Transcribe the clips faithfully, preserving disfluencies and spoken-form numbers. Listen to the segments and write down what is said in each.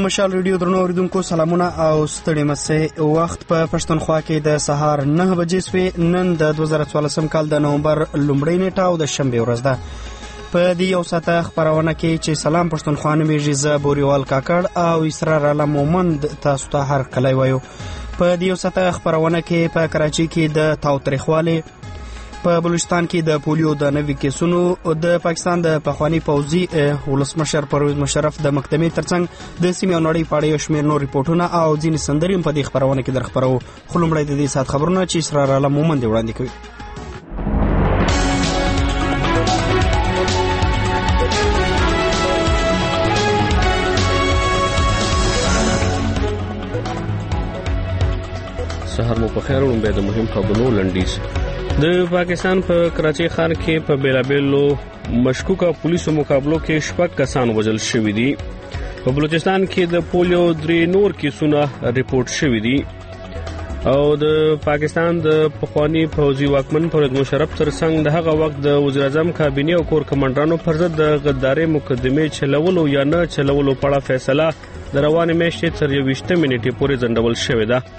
مشال ریډیو درنو اوریدونکو سلامونه او ستړي مسه. وخت په پښتونخوا کې د سهار نه بجې سوې. نن د دوه زره څوارلسم کال د نومبر لومړۍ نیټه او د شنبې ورځ ده. په دې یو ساعته خبرونه کې چې سلام پښتونخوا نومیږي، زه بوریوال کاکړ او اسرار علم مومند تاسو ته هر کلی وایو. په دې یو ساعته خبرونه کې په کراچۍ کې د تاوتریخوالي، په بلوچستان کې د پولیو د نوي کیسونو، د پاکستان د پخوانی پوځي ولسمشر پرویز مشرف د مقدمې ترڅنګ د سیمې او نړۍ په اړه یو شمېر نور ریپورټونه او ځینې سندرې په دې خبرونه کې درخبرو. خو لومړی د دې ساعت خبرونه چې اسرار علم مومند وړاندې کوي. سهار مو په خیر. وړاندې د مهم خبرونو لنډیز. د پاکستان په کراچۍ ښار کې په بیلابیلو مشکوکه پولیسو مقابلو کې شپږ کسان وژل شوي دي. په بلوچستان کې د پولیو درې نور کیسونه ریپورټ شوي دي او د پاکستان د پخوانی پوځي واکمن پرویز مشرف ترڅنګ د هغه وخت د وزیر اعظم کابینې او کور کمانډرانو پر ضد د غدارۍ مقدمې چلولو یا نه چلولو په اړه فیصله د روانې میاشتې تر یوویشتمې نیټې پورې ځنډول شوې ده.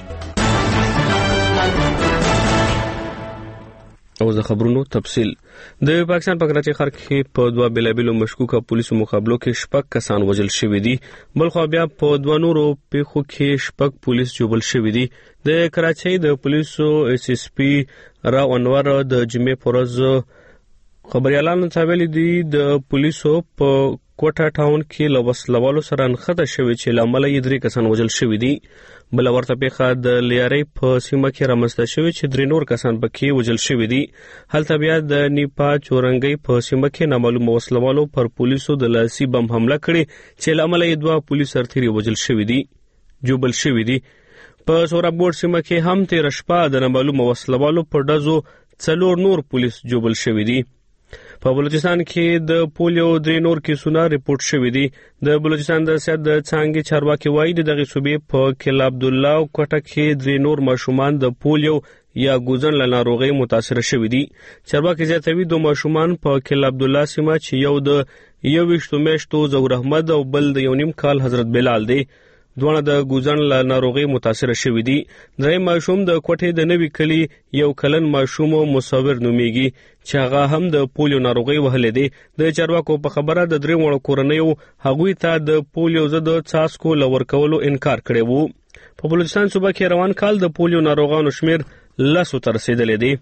او د خبرونو تفصیل. د پاکستان په کراچۍ ښار کې په دوه بیلابیلو مشکوکه پولیسو مقابلو کې شپږ کسان وژل شوي دي. بلخو بیا په دوه نورو پیښو کې شپږ پولیس جوړل شوي دي. د کراچۍ د پولیسو ایس ایس پی راو انور د جمعې په ورځ خبريالانو ته ویلي دي د پولیسو په کوټه ټاون کې له وسلوالو سره نښته شوې چې له امله یې درې کسان وژل شوي دي. بل ورته پیښه د لیارۍ په سیمه کې رامنځته شوې چې درې نور کسان پکې وژل شوي دي. هلته بیا د نیپا چورنګۍ په سیمه کې نامعلومه وسلوالو پر پولیسو د لاسي بم حمله کړې چې له امله یې دوه پولیس سرتیري وژل شوي دي جوبل شوي دي. په سورابګوډ سیمه کې هم تېره شپه د نامعلومه وسلوالو په ډزو څلور نور پولیس جوبل شوي دي. په بلوچستان کې د پولیو درې نور کیسونه ریپورټ شوي دي. د بلوچستان د سیاست د څانګې چارواکي وایي د دغې صوبې په کلا عبدالله او کوټه کې درې نور ماشومان د پولیو یا ګوزن له ناروغۍ متاثره شوي دي. چارواکي زیاتوي دوه ماشومان په کلا عبدالله سیمه چې یو د یوویشتو میاشتو ظهور احمد او بل د یو نیم کال حضرت بلال دی، دوه د ګوزن له ناروغۍ متاثره شوي دي. دریم ماشوم د کوټې د نوي کلي یو کلن ماشوم مصور نومیږي چې هغه هم د پولیو ناروغۍ وهلې دی. د چارواکو په خبره د درې وړو کورنیو هغوی ته د پولیو ضد څاڅکو له ورکولو انکار کړی وو. په بلوچستان صوبه کې روان کال د پولیو ناروغانو شمیر لسو ته رسېدلی دی.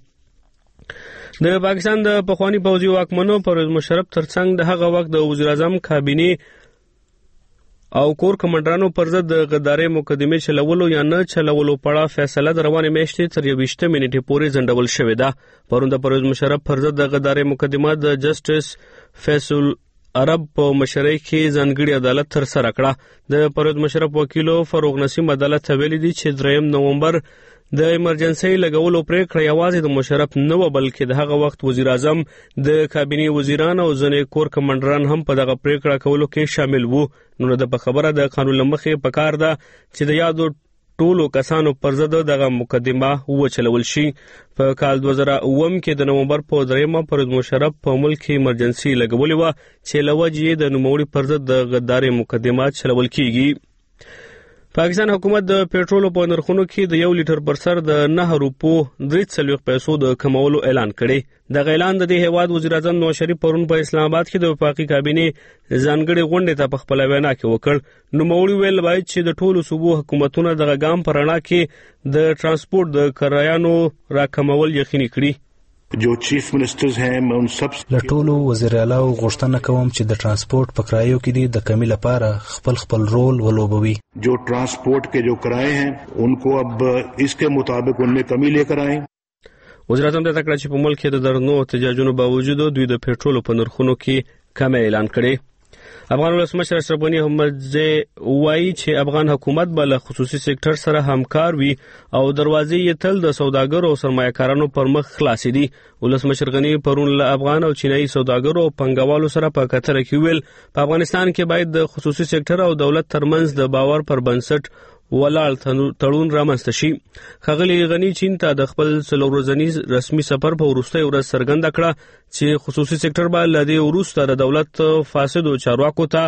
د پاکستان د پخوانی پوځي واکمنو پرویز مشرف ترڅنګ د هغه وخت د وزیر اعظم کابینې او کور کمانډرانو پر ضد د غدارۍ مقدمې چلولو یا نه چلولو په اړه فیصله د روانې میاشتې تر یوویشتمې نیټې پورې ځنډول شوې ده. پرون د پرویز مشرف پر ضد د غدارۍ مقدمه د جسټس فیصل عرب په مشرۍ کې ځانګړي عدالت ترسره کړه. د پرویز مشرف وکیلو فروغ نسیم عدالت ته ویلي دي چې دریم نومبر د ایمرجنسي لګولو پریکړه یوازې د مشرف نه و بلکې د هغه وخت وزیر اعظم د کابینې وزیران او ځینې کور کمانډران هم په دغه پریکړه کولو کې شامل وو. نو د په خبره د قانون له مخې پکار ده چې د یادو ټولو کسانو پر ضد دغه مقدمه وچلول شي. په کال دوه زره اووم کې د نومبر په دریمه پرویز مشرف په ملک کې ایمرجنسي لګولې وه چې له وجې یې د نوموړي پر ضد د غدارۍ مقدمه چلول کیږي. پاکستان حکومت د پېټرولو په نرخونو کې د یو لیټر پر سر د نه روپو درې څلوېښت پیسو د کمولو اعلان کړی. دغه اعلان د دې هیواد وزیر اعظم نواز شریف پرون په اسلام آباد کې د وفاقي کابینې ځانګړې غونډې ته په خپله وینا کې وکړ. نوموړي ویل باید چې د ټولو صوبو حکومتونه دغه ګام په رڼا کې د ټرانسپورټ د کرایانو راکمول یقیني کړي. جو چیف منسٹرز ہیں میں ان سب لټولو وزیر اعلی غوښتنه کوم چې د ترانسپورت په کرایو کې دي د کمی لپاره خپل خپل رول ولوبوي. جو ټرانسپورٹ کے جو کرائے ہیں ان کو اب اس کے مطابق ان میں کمی لے کر آئیں. وزیر اعظم د تکړه چې په ملک کې د درنو احتجاجونو باوجود دوی د پېټرولو په نرخونو کې کمی اعلان کړي. افغان ولسمشر اشرف غني احمدزی وایي چې افغان حکومت به له خصوصي سکتور سره همکار وي او دروازې یې تل د سوداګرو او سرمایه‌کارانو پر مخ خلاصې دي. ولسمشر غني پرون له افغان او چینایي سوداګرو او پنګوالو سره په کتره کې ویل په افغانستان کې باید د خصوصي سکتور او دولت ترمنځ د باور پر بنسټ ولاړ تړون رامنځته شي. ښاغلي غني چین ته د خپل څلور ورځني رسمي سفر په وروستۍ ورځ څرګنده کړه چې خصوصي سکتور به له دې وروسته د دولت فاسدو چارواکو ته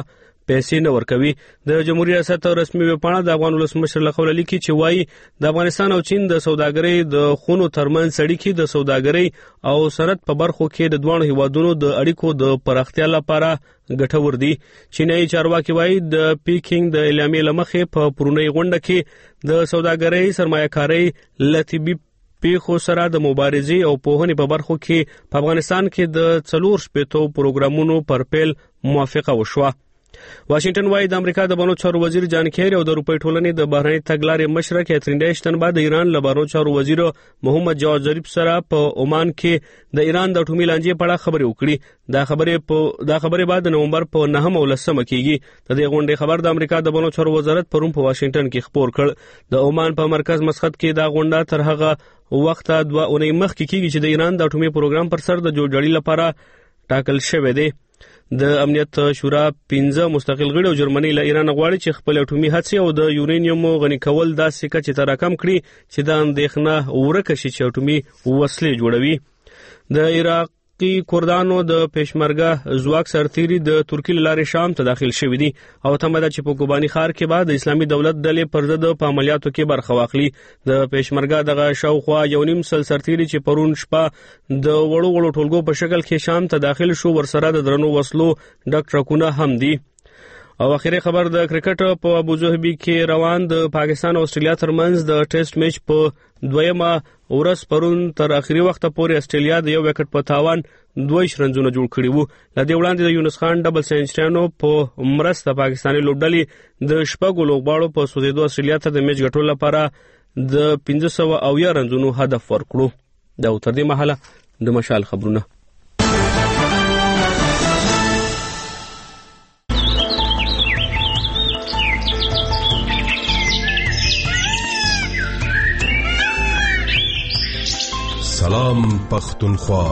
پیسې نه ورکوي. د جمهوریت ریاست رسمي ویبپاڼه د افغان ولسمشر له قوله لیکي چې وایي د افغانستان او چین د سوداګرۍ د خونو ترمنځ اړیکې د سوداګرۍ او صنعت په برخو کې د دوه هیوادونو د اړیکو د پراختیا لپاره ګټور دي. چینایي چارواکي وایي د پیکینګ د اعلامیې له مخې په پرونی غونډه کې د سوداګرۍ سرمایه‌کارۍ له طبي پیښو سره د مبارزې او پوهنې په برخو کې په افغانستان کې د څلور شپېتو پروګرامونو پر پیل موافقه وشوه. واشنگټن وايي د امریکا د بانو چارو وزیر جان کیری او د اروپای ټولنې د بهرنی تګلارې مشره کیترین اشتن بعد د ایران له بانو چارو وزیر محمد جواد ظریف سره په عمان کې د ایران د اټومي لانجې په اړه خبرې وکړي. دا خبرې په دا خبرې بعد د نومبر په نهم او لسمه کېږي. د دې غونډې خبر د امریکا د بانو چارو وزارت پرون په واشنگټن کې خبر کړ. د عمان په مرکز مسقط کې دا غونډه تر هغه وخت دوه اونۍ مخکې کېږي چې د ایران د اټومي پروګرام پر سر د جوړجاړي لپاره ټاکل شوی دی. د امنیت شورا پنځه مستقل غړي او جرمني له ایران غواړي چې خپل اټومي هڅې او د یورانیم غني کول داسې کچې ته راکم کړي چې د اندېښنه ورکه شي چې اټومي وسلې جوړوي. د عراقي کردانو د پېشمرګه ځواک سرتیري د ترکیې له لارې شام ته داخل شوي دي او تمه ده چې په کوباني ښار کې به د اسلامي دولت ډلې پر ضد په عملیاتو کې برخه واخلي. د پېشمرګه دغه شاوخوا یو نیم سل سرتیري چې پرون شپه د وړو وړو ټولګو په شکل کې شام ته داخل شو ورسره د درنو وسلو ډک ټرکونه هم دي. او اخیری خبر د کرکټ په ابوظبي کې روان د پاکستان او استرالیا ترمنځ د ټیسټ میچ په دویمه ورځ پرون تر اخري وخت پورې استرالیا د یو وکټ په تاوان دوه شرنځونه جوړ کړي وو. لدې وړاندې د یونس خان ډبل سنچریانو په مرسته پاکستاني لوبډلې د شپږو لوبغاړو په سوځېدو استرالیا ته د میچ ګټلو لپاره د پنځه سوه اویا رنځونو هدف ورکړو. دا تر دې مهاله د مشال خبرونه. سلام پختونخوا.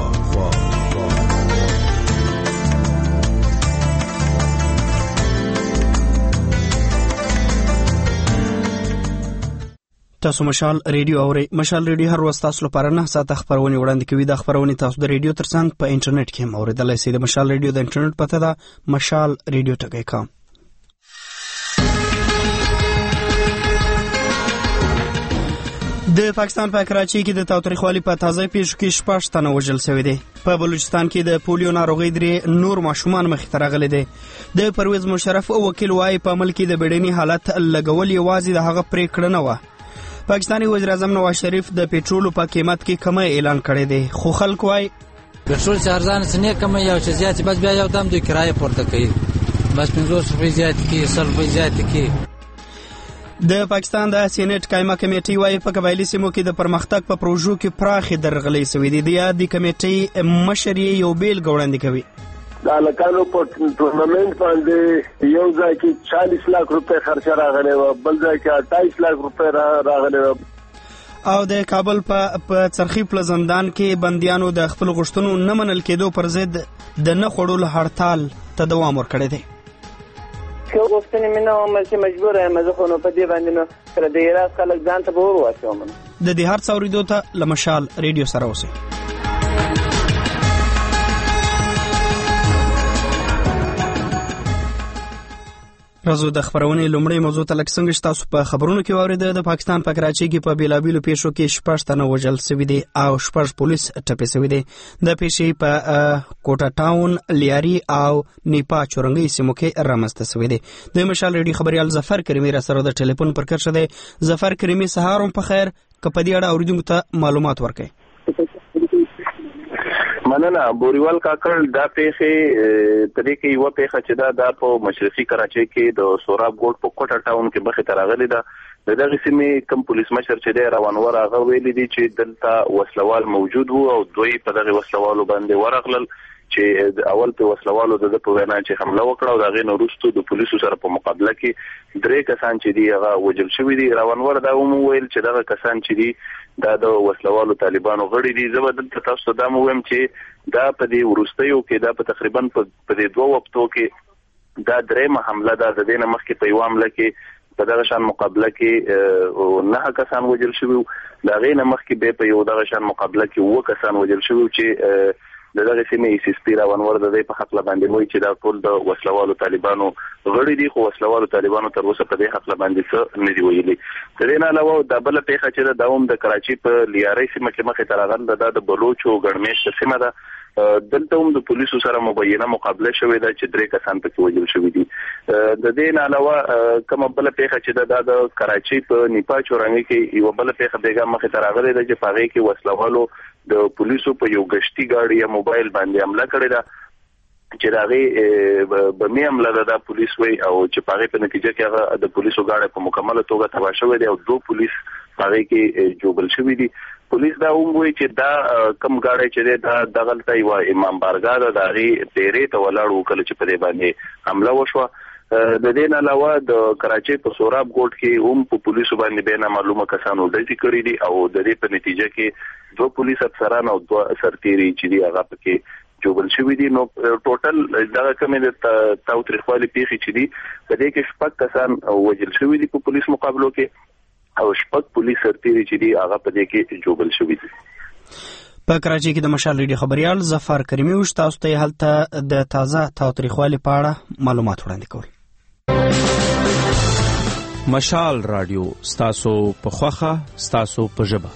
تاسو مشال ریډیو اورئ. مشال ریډیو هر ورځ تاسو لپاره نه ساعته خبرونه وړاندې کوي. د خبرونه تاسو د ریډیو ترڅنګ په انټرنیټ کې هم اوریدلای شئ. د مشال ریډیو د انټرنیټ پته ده مشال ریډیو ټکی کام. د پاکستان په کراچۍ کې د تاوتریخوالي په تازه پیښو کې شپږ تنه وژل شوي دي. په بلوچستان کې د پولیو ناروغۍ درې نور ماشومان مخې ته راغلي دي. د پرویز مشرف وکیل وايي په عمل کې د بیړني حالت لګول یوازې د هغه پریکړه نه وه. پاکستاني وزیر اعظم نواز شریف د پېټرولو په قیمت کې کمی اعلان کړی دی خو خلک وايي پېټرول چې ارزانه څه نه کمی یو چې زیات بس بیا یو دم د کرایه پورته کوي بس پنځوس روپۍ زیات کې سل روپۍ زیات کې. د پاکستان د سینټ قایمه کمیټې وايي په قبایلي سیمو کې د پرمختګ په پروژو کې پراخې درغلې شوې دي. د یادې کمیټې مشر یو بیلګه وړاندې کوي. د هلکانو په ټورنمنټ باندې یو ځای کې چالیس لاک روپۍ خرچه راغلی وه، بل ځای کې اټایس لاک روپۍ راغلی وه. او د کابل په څرخي پلزندان کې بندیانو د خپل غوښتنو نه منل کېدو پر ضد د نه خوړلو هړتال ته دوام ورکړی دی. که غوښتنې مې نه ومل چې مجبوره یم زه خو نو په دې باندې نو سره د هرات خلک ځان ته به ور واچوم. د دې هر څه اورېدو ته له مشال ریډیو سره اوسئ. راځو د خبرونې لومړی موضوع ته لږ څنګه چې تاسو په خبرونو کې واورېده. د پاکستان په کراچۍ کې په بیلابیلو پیښو کې شپږ تنه وژل شوي دي او شپږ پولیس ټپي شوي دي. د پیښې په کوټا ټاون، لیاري او نیپا چورنګۍ سیمو کې رامنځته شوي دي. د مشال ریډیو خبریال ظفر کریمي را سره د ټلیفون پر کرښه دی. ظفر کریمي، سهار هم په خیر. که په دې اړه اوریدونکو ته معلومات ورکړئ. مننه بوریوال کاکړ. دا پیښې ترې کې یو پیښه چې دا د په مشرقي کراچۍ کې د سوراب ګوټ په کوټا ټاون کې مخې ته راغلې ده. د دغه سیمې کم پولیس مشر چې دی روانور هغه ویلي دي چې دلته وسلوال موجود وو او دوی په دغه وسلوالو باندې ورغلل چې اول په وسلوالو د په وینا چې حمله وکړه او دغه نورستو د پولیسو سره په مقابله کې درې کسان چې دی هغه وژل شوي دي. روانور دا هم ویل چې دغه کسان چې دي دا د وسلوالو طالبانو غړي دي. زه به دلته تاسو ته دا وایم چې دا په دې وروستیو کې دا په تقریبا په دې دوه وختو کې دا درېمه حمله ده. د دې نه مخکې په یو حمله کې په دغه شان مقابله کې نه کسان وژل شوي، د هغې نه مخکې بیا په یو دغه شان مقابله کې اووه کسان وژل شوي چې دغه سیمې ایس اس پی راونور د دې په حق باندې وایي چې دا ټول د وسلوالو طالبانو غړي دي، خو وسلوالو طالبانو تر اوسه په دې حق باندې څه نه دی ویلي. د دې نه علاوه د بل پیښه چې د دوم د کراچي په لیاري سیمه کې مخې ته راغله د بلوچو ګڼمېشته سیمه ده. دلته هم د پولیسو سره مبینه مقابله شوې ده چې درې کسان پکې وژل شوي دي. د دې نه علاوه کومه بل پیښه چې د کراچي په نیپا چورانګي کې یو بل پیښه بیګا مخې ته راغله ده چې په هغه کې وسلوالو د پولیسو په یو غشتي گاډي یا موبایل باندې حمله کړې ده چې راغی به مې عمله ده پولیس وی او چې په هغه په نتیجه کې هغه د پولیسو گاډي په مکمله توګه تباه شوې ده او دوه پولیس هغه کې جوړل شوی دي. پولیس دا هم وایي چې دا کم گاډي چې دا دغلته یو امام بارګاه ده دغه پیرې ته ولاړ وکړي چې په دې باندې حمله وشوه. د دې نه علاوه د کراچي په سوراب ګوټ کې هم په پولیسو باندې به معلومه کسانو ډزې کړې دي او د دې په نتیجه کې دوه پولیس افسران او دوه سرتیري چې دی هغه پکې جوړل شوی دي. نو ټوټل دا کومه د تاوتریخوالي پیښې چې دي په دې کې شپږ کسان وژل شوی دي په پولیس مقابلو کې او شپږ پولیس سرتیري چې دی هغه په دې کې جوړل شوی دي. په کراچي کې د مشال ریډیو خبريال ظفر کریمي او تاسو ته هلته د تازه تاوتریخوالي په اړه معلومات وړاندې کول. مشال رادیو ستاسو په خوخه ستاسو په ژبه.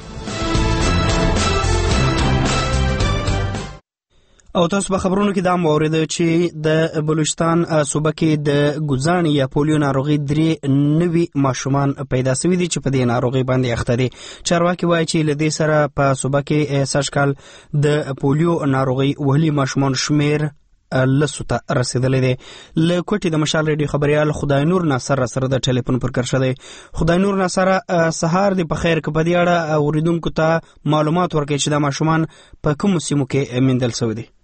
او تاسو په خبرونو کې دا مورید چې د بلوچستان صوبه کې د ګوزان یا پولیو ناروغي درې نوي ماشومان پیدا شوي دي چې په دې ناروغي باندې اخته دي. چارواکي وایي چې لدې سره په صوبه کې سږکال د پولیو ناروغي وهلي ماشومان شمیر لسو ته رسیدلې دي. له کوټې د مشال ریډیو خبريال خدای نور ناصر سره د ټلیفون پر کرشه دی. خدای نور ناصر سهار دی په خیر کې په دې اړه اوریدونکو ته معلومات ورکړي چې د ماشومان په کوم سیمو کې میندل شوي دي.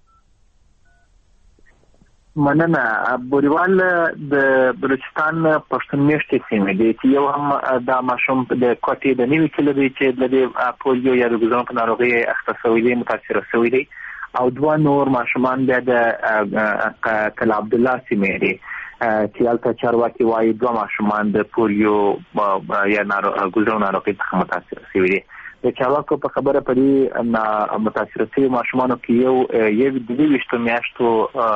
مننه. بوریوال د بلوچستان پښتون میشتې سیمې دي چې یو هم د ماشوم د کوټې د نیوي کلو دی چې د پولیو یا د ګوزان په ناروغي اخته شوی دی، متاثر شوی دی، او دوه نور ماشومان بیا د کلا عبدالله سیمې دي چې هلته چارواکي وایي دوه ماشومان د پولیو یا ګوزان ناروغي څخه متاثر شوي دي. د چارواکو په خبره په دې متاثر شوي ماشومانو کې یو یو د دوه ویشتو میاشتو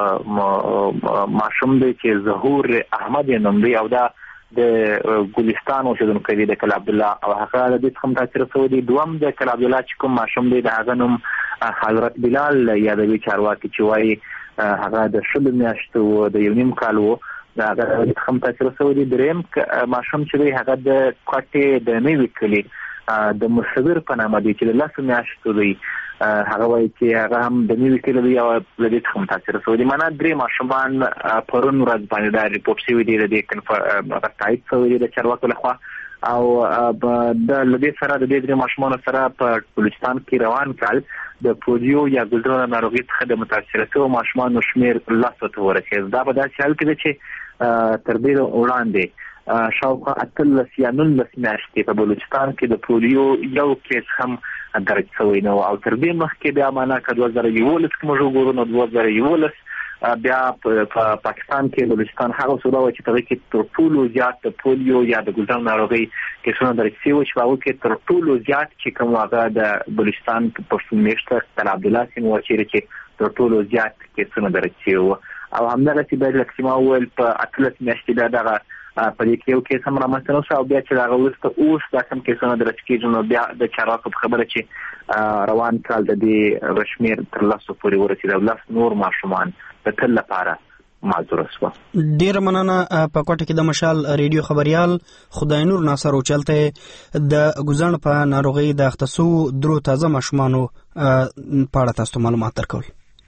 ماشوم دی چې ظهور احمد یې نوم دی او دا د ګلستان اوسېدونکی دی د کلا عبدالله او هغه د دې څخه متاثر شوی دی. دوهم د کلا عبدالله چې کوم ماشوم دی د هغه نوم حضرت بلال یادوي چارواکي چې وایي هغه د شلو میاشتو د یو نیم کال و د هغه څخه متاثر شوی دی. درېیم ماشوم چې دی هغه د کوټې د نوي کلي د مصور په نامه دی چې د لسو میاشتو دی. هغه وایي چې هغه هم د نوي کلي دی او د دې څخه متاثر شوی دی. معنا درې ماشومان پرون ورځ باندې دا ریپورټ شوی دی، د دې تایید شوی دی د چارواکو لخوا او د لدې سره د دې درې ماشومانو سره په بلوچستان کې روان کال د پولیو یا ګلدرو ناروغي څخه د متاثر شوو ماشومانو شمیر لسو ته ورسېد. دا په داسې حال کې دی چې تر دې وړاندې شاوخوا اتلس یا نولس میاشتې په بلوچستان کې د پولیو یو کیس هم درج شوی نه و او تر دې مخکې بیا معنا که دوه زره یولس کې موږ وګورو نو دوه زره یولس بیا په پاکستان کې بلوچستان هغه صوبه وه چې په هغې کې تر ټولو زیات د پولیو یا د ګلدان ناروغۍ کیسونه درج شوي وو چې په هغو کې تر ټولو زیات چې کوم هغه د بلوچستان پښتون میشته کلا عبدالله سیمه وه چیرې چې تر ټولو زیات کیسونه درج شوي وو او همدغسې باید لکه چې ما وویل په اتلس میاشتې بیا دغه په دې کې یو کیس هم رامنځته نه شو او بیا چې د هغه وروسته اوس دا کوم کیسونه درج کېږي نو بیا د چارواکو په خبره چې روان کال د دې شمېر تر لسو پورې ورسېد او لس نور ماشومان د تل لپاره معذور شوه. ډېره مننه. په کوټه کې د مشال ریډیو خبريال خدای نور ناصر اوچلته د ګوزان په ناروغۍ د اخته شوو درو تازه ماشومانو په اړه تاسو معلومات درکول.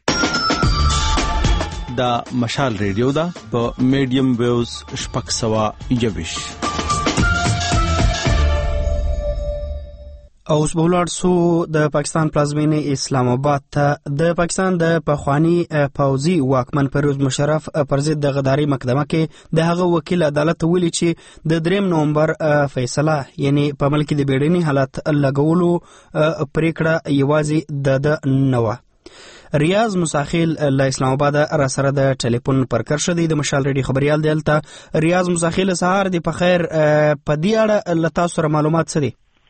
دا مشال ریډیو دا په میډیم ویوز شپږ سوه یوویش. او اوس به ولاړ سو د پاکستان پلازمینې اسلام آباد ته. د پاکستان د پخوانی پوځي واکمن پرویز مشرف پر ضد د غداري مقدمه کې د هغه وکیل عدالت ویلي چې د دریم نومبر فیصله یعنی په ملک د بیړني حالت لګولو پریکړه یوازې د نوه. ریاض مساخیل له اسلام آباد را سره د ټلیفون پر کرشه دی د مشال ریډیو خبريال دلته. ریاض مساخیل سهار دی په خیر، په دې اړه له تاسو سره معلومات څه دي؟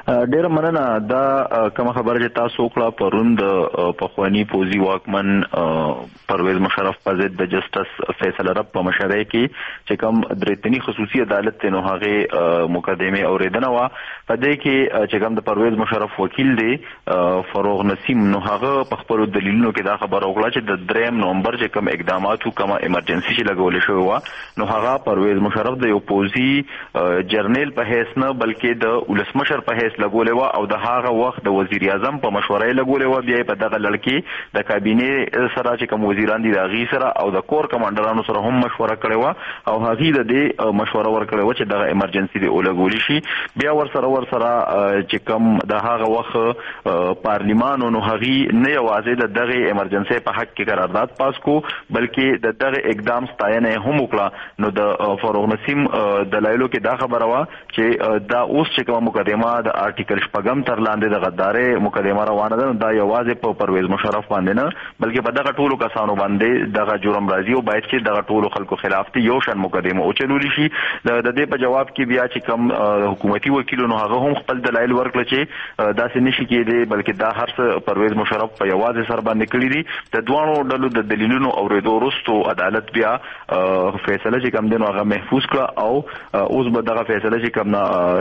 ډیر مننه دا کوم خبره چې تاسو وکړه پرون د پخوانی پوزي واکمن پرویز مشرف په ضد د جسټس فیصل رب په مشرۍ کې چې کوم درېتنی خصوصي عدالت نو هغه مقدمه اوریدنه وا په دې کې چې کوم د پرویز مشرف وکیل دی فروغ نسیم نو هغه په خپل دلیلونو کې دا خبره وکړه چې د دریم نومبر چې کوم اقدامات کومه ایمرجنسي چې لګول شوی و نو هغه پرویز مشرف د یو پوزي جرنیل په هیڅ نه بلکې د ولسمشر په هیڅ لګولې و او د هغه وخت د وزیر اعظم په مشورې لګولې و بیا په دغه لړ د کابینه سره چې کوم وزیران دي د غي سره او د کور کمانډرانو سره هم مشوره کړې و او هغه د دې مشوره ورکړې و چې دغه ایمرجنسي دی ولګول شي بیا ور سره ور سره چې کوم د هغه وخت پارلیمان نو هغه نه یوازې د دغه ایمرجنسي په حق کې قرارداد پاس کو بلکې د دغه اقدام ستاینه هم وکړه نو د فروغ نسیم دلایلو کې دا خبره وا چې دا اوس چې کوم مقدمه د آرټیکل شپږم تر لاندې د غدارې مقدمه روانه ده دا یوازې په پرویز مشرف باندې نه بلکې په دغه ټولو کسانو باندې دغه جرم راځي او باید چې دغه ټولو خلکو خلاف ته یو شان مقدمه او چلول شي د دې په جواب کې بیا چې کوم حکومتي وکیلونو هغه هم خپل دلایل ورکړل چې دا څه نشي کېدی بلکې دا هر څه پرویز مشرف په یوازې سر باندې کړی دي د دوانو ډلو د دلیلونو اوریدو وروسته عدالت بیا فیصله چې کوم دنو هغه محفوظ کړ او اوس به دغه فیصله چې کوم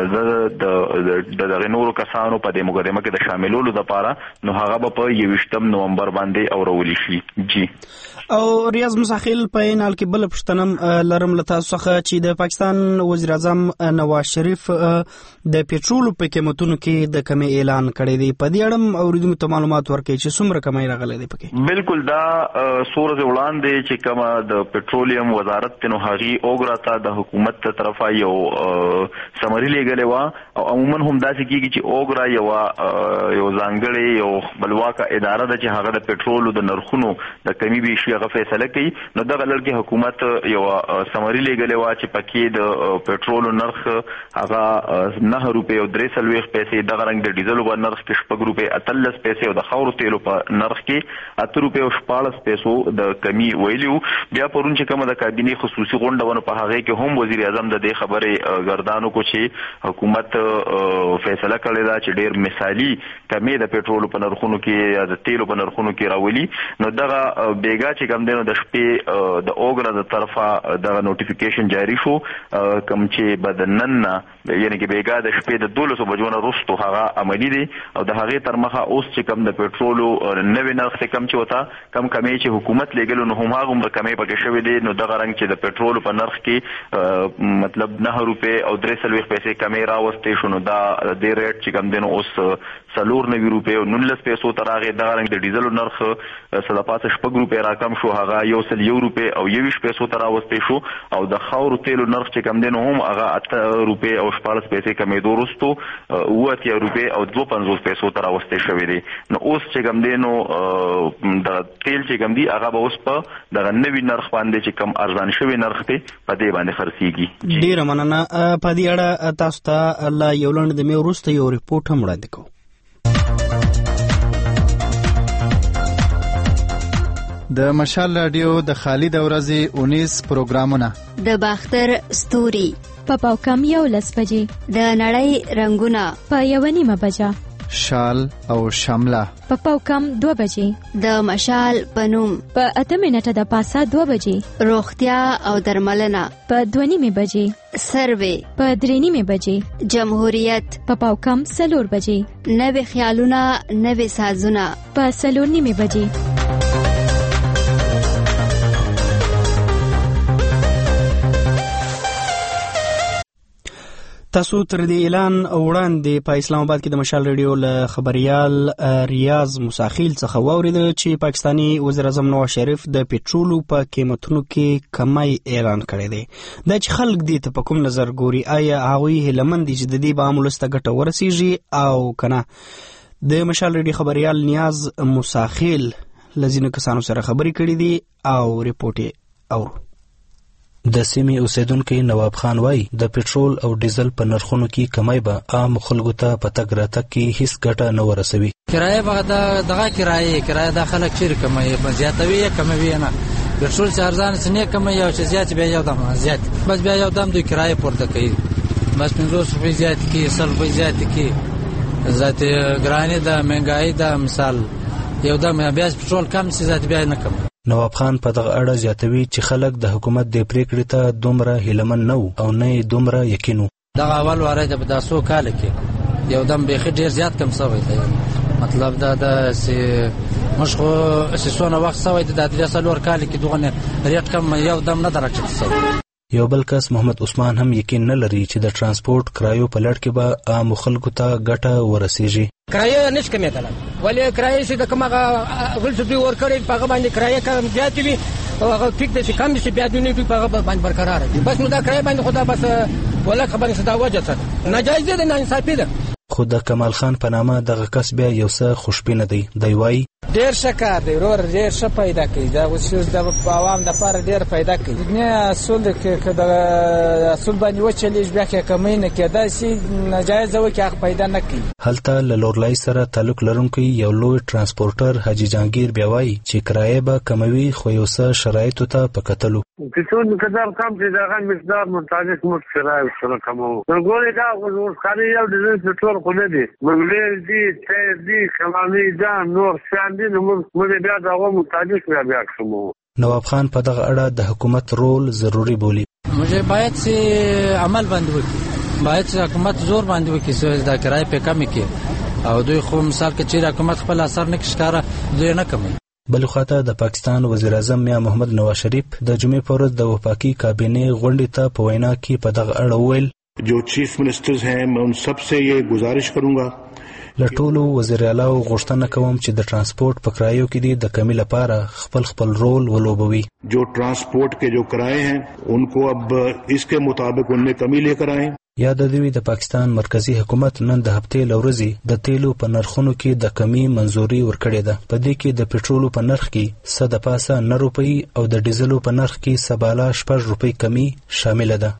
د دغه نورو کسانو په دې مقدمه کې د شاملولو لپاره نو هغه په یوویشتم نومبر باندې اورول شي جی او ریاض مساخیل په انال کې بل پښتنم لرم لته څخه چې د پاکستان وزیر اعظم نواز شریف د پېټرول په قیمتونو کې د کمی اعلان کړی دی په دې اړه اوریدونکو ته معلومات ورکړي چې څومره کمی راغلی دی پکې بالکل دا سورز وړاندې چې کومه د پېټرولیم وزارت نو هغه اوګراته د حکومت تر طرفه یو سمری لګلې و او عموما هم داسې کیږي چې اوګرا یو یو ځانګړی یو بلواکه اداره ده چې هغه د پېټرول د نرخونو د کمی به شي هغه فیصله کوي نو دغه لړ حکومت یو سمری لګلې و چې پکې د پېټرول نرخ هغه نه روپے او درې سلويخ پیسې دغه رنګ د ډیزل په نرخ کې شپږ روپے اتلس پیسې او د خاورو تیلو په نرخ کې اته روپے او شپاړس پیسو د کمی ویلو بیا پرون چې کومه د کابینه خصوصي غونډه ونه په هغه کې هم وزیر اعظم د دې خبرې ګردانو کو چې حکومت فیصله کړې ده چې ډېر مثالی کمی د پېټرول په نرخونو کې یا د تیلو په نرخونو کې راولي نو دغه بیګا چې کوم دنو د شپې د اوګرا د طرفه د نوټیفیکیشن جاری شو کوم چې بدنن یعنی کې بیګا د شپې د دولسو بجو نه وروسته هغه عملی دي او د هغه تر مخه اوس چې کوم د پېټرول نوې نرخ کم چې وتا کم کمی چې حکومت لګلو نو هم هغه کمی پکې شوی دی نو دغه رنګ چې د پېټرول په نرخ کې مطلب نه روپے او درې سلويخ پیسې کمی راوستي شو نو دا د ریټ چې کوم دنو اوس سلور نوي روپے او نولس پیسو تر هغه دغه رنګ د ډیزل نرخ صدپات شپږ روپے راکم شو هغه یو سل یو روپے او یوش پیسو تر راوستي شو او د خاورو تیلو نرخ چې کم دنو هم هغه اته روپے او شپږ پیسې کمی دورستو اوه روپے او دوه پنځوس پیسو تر راوستي شوی دی نو اوس چې کم دنو د تیل چې کم دی هغه به اوس په دغه نوي نرخ باندې چې کم ارزان شوی نرخ دی په دې باندې خرڅيږي ډیر مننه په دې اړه تاسو ته الله یو لند د مې ورسته یو ریپورت هم وړاندې کوم د مشال رادیو د خالد ورځې اونیس پروګرامونه د باختر ستوري په پاوکم یو لس بجې د نړۍ رنگونه په یو نیمه بجه شال او شمله په پاوکم دوه بجې د مشال پنوم په اته منټه د پاسه دوه بجې روغتیا او درملنه په دوه نیمه بجې سروي په درې نیمه بجې جمهوریت په پاوکم سلور بجې نوې خیالونه نوې سازونه په سلور نیمه بجې تاسو تر دې اعلان وړاندې په اسلام آباد کې د مشال ریډیو له خبريال ریاض مساخیل څخه واوریدل چې پاکستانی وزیر اعظم نواز شریف د پېټرول په قیمتونو کې کمی اعلان کړی دی دا چې خلک دې ته په کوم نظر ګوري آیا هغوی هیلمن دي چې د دې به عمل ست ګټه ورسیږي او کنه د مشال ریډیو خبريال نیاز مساخیل لزینو کسانو سره خبرې کړې دي او ریپورت یې اورو د سیمې اوسیدونکو نواب خان وای د پېټرول او ډیزل په نرخونو کې کمی به عام خلکو ته په تګ راتګ کې هیڅ ګټه نه ورسوي کرایه به دغه کرایه کرایه د خلک چیرې کموي به زیاتوي یا کموي نه پېټرول چې ارزان سنې کموي او چې زیات بیا یو دم زیات بس بیا یو دم دوی کرایه پورته کوي بس پنځوس روپۍ زیات کې سل روپۍ زیات کې ذات ګرانی د مهنګای د مثال یو د بیا پټرول کم سي ذات بیا نه کم. نواب خان په دغه اړه زیاتوي چې خلک د حکومت د پریکړې ته دومره هیلمن نه او نه دومره یقینو. دغه اول واره د داسو کال کې یو دم به ډیر زیات کم شوی دی. مطلب دا د سي مشخو سونه وخت شوی دی د درې سالور کال کې دغه ریټ کم یو دم نه درچت شوی. یو بل کس محمد عثمان هم یقین نه لري چې د ترانسپورت کرایو په لړ کې به عام خلکو ته ګټه ورسیږي. کرایه نش کمیدله ولې کرایه چې د کومه غل څه دی ور کړی په هغه باندې کرایه کم زیات وي او هغه ټیک د چې کم شي بیا د نه په هغه باندې برقرار دي. بس نو دا کرایه باندې خدا بس ولا خبرې صدا وجه څه ناجایز دي نه انصافي ده. خو د کمال خان په نامه دغه کس بیا یو څه خوشبینه دی. دی وایي ډیر شکر دی ورور ډیر ښه پیدا کوي دا اوس د عوام د لپاره ډیر پیدا کوي. نه اصول کې د اصول باندې وچلېږي بیا کې کمی نه کېدای شي ناجایز و کې پیدا نه کوي. هلته له لورلای سره تعلق لرونکی یو لوی ترانسپورټر حاجی جهانگیر بیا وایي چې کرایه به کموي خو یو څه شرایطو ته په کتلو چې څو مقدار کم چې دغه مقدار مطابق مو شرایط سره کمو. ګورې دا اوس خالي یو د پټرول خو نه دی منګلیر دی تیز دی کمانی دا نور شان دي نو موږ بیا دغه مطابق بیا بیا کوو. نواب خان په دغه اړه د حکومت رول ضروری بولی. موږ باید چې عمل باندې وکړو باید چې حکومت زور باندې وکړي چې دا کرایه په کم کې او دوی خو مثال کې چې حکومت خپل اثر نه ښکارا دوی نه کوي. بل خواته د پاکستان وزیر اعظم میا محمد نواز شریف د جمعې په ورځ د وفاقي کابینې غونډې ته په وینا کې په دغه اړه وویل جو چیف منسٹرز ہیں میں ان سب سے یہ گزارش کروں گا له ټولو وزیر اعلیو غوښتنه کوم چې د ترانسپورت په کرایو کې دي د کمی لپاره خپل خپل رول ولوبوي. جو ټرانسپورت کے جو کرائے ہیں ان کو اب اس کے مطابق ان میں کمی لے کر آئیں. یاد دی د پاکستان مرکزی حکومت نن د هفتې لورځي د تیلو په نرخونو کې د کمی منزوري ورکړې ده. په دې کې د پټرولو په نرخ کې څه د پاسه نه روپۍ او د ډیزلو په نرخ کې سباله شپږ روپۍ کمی شامل ده.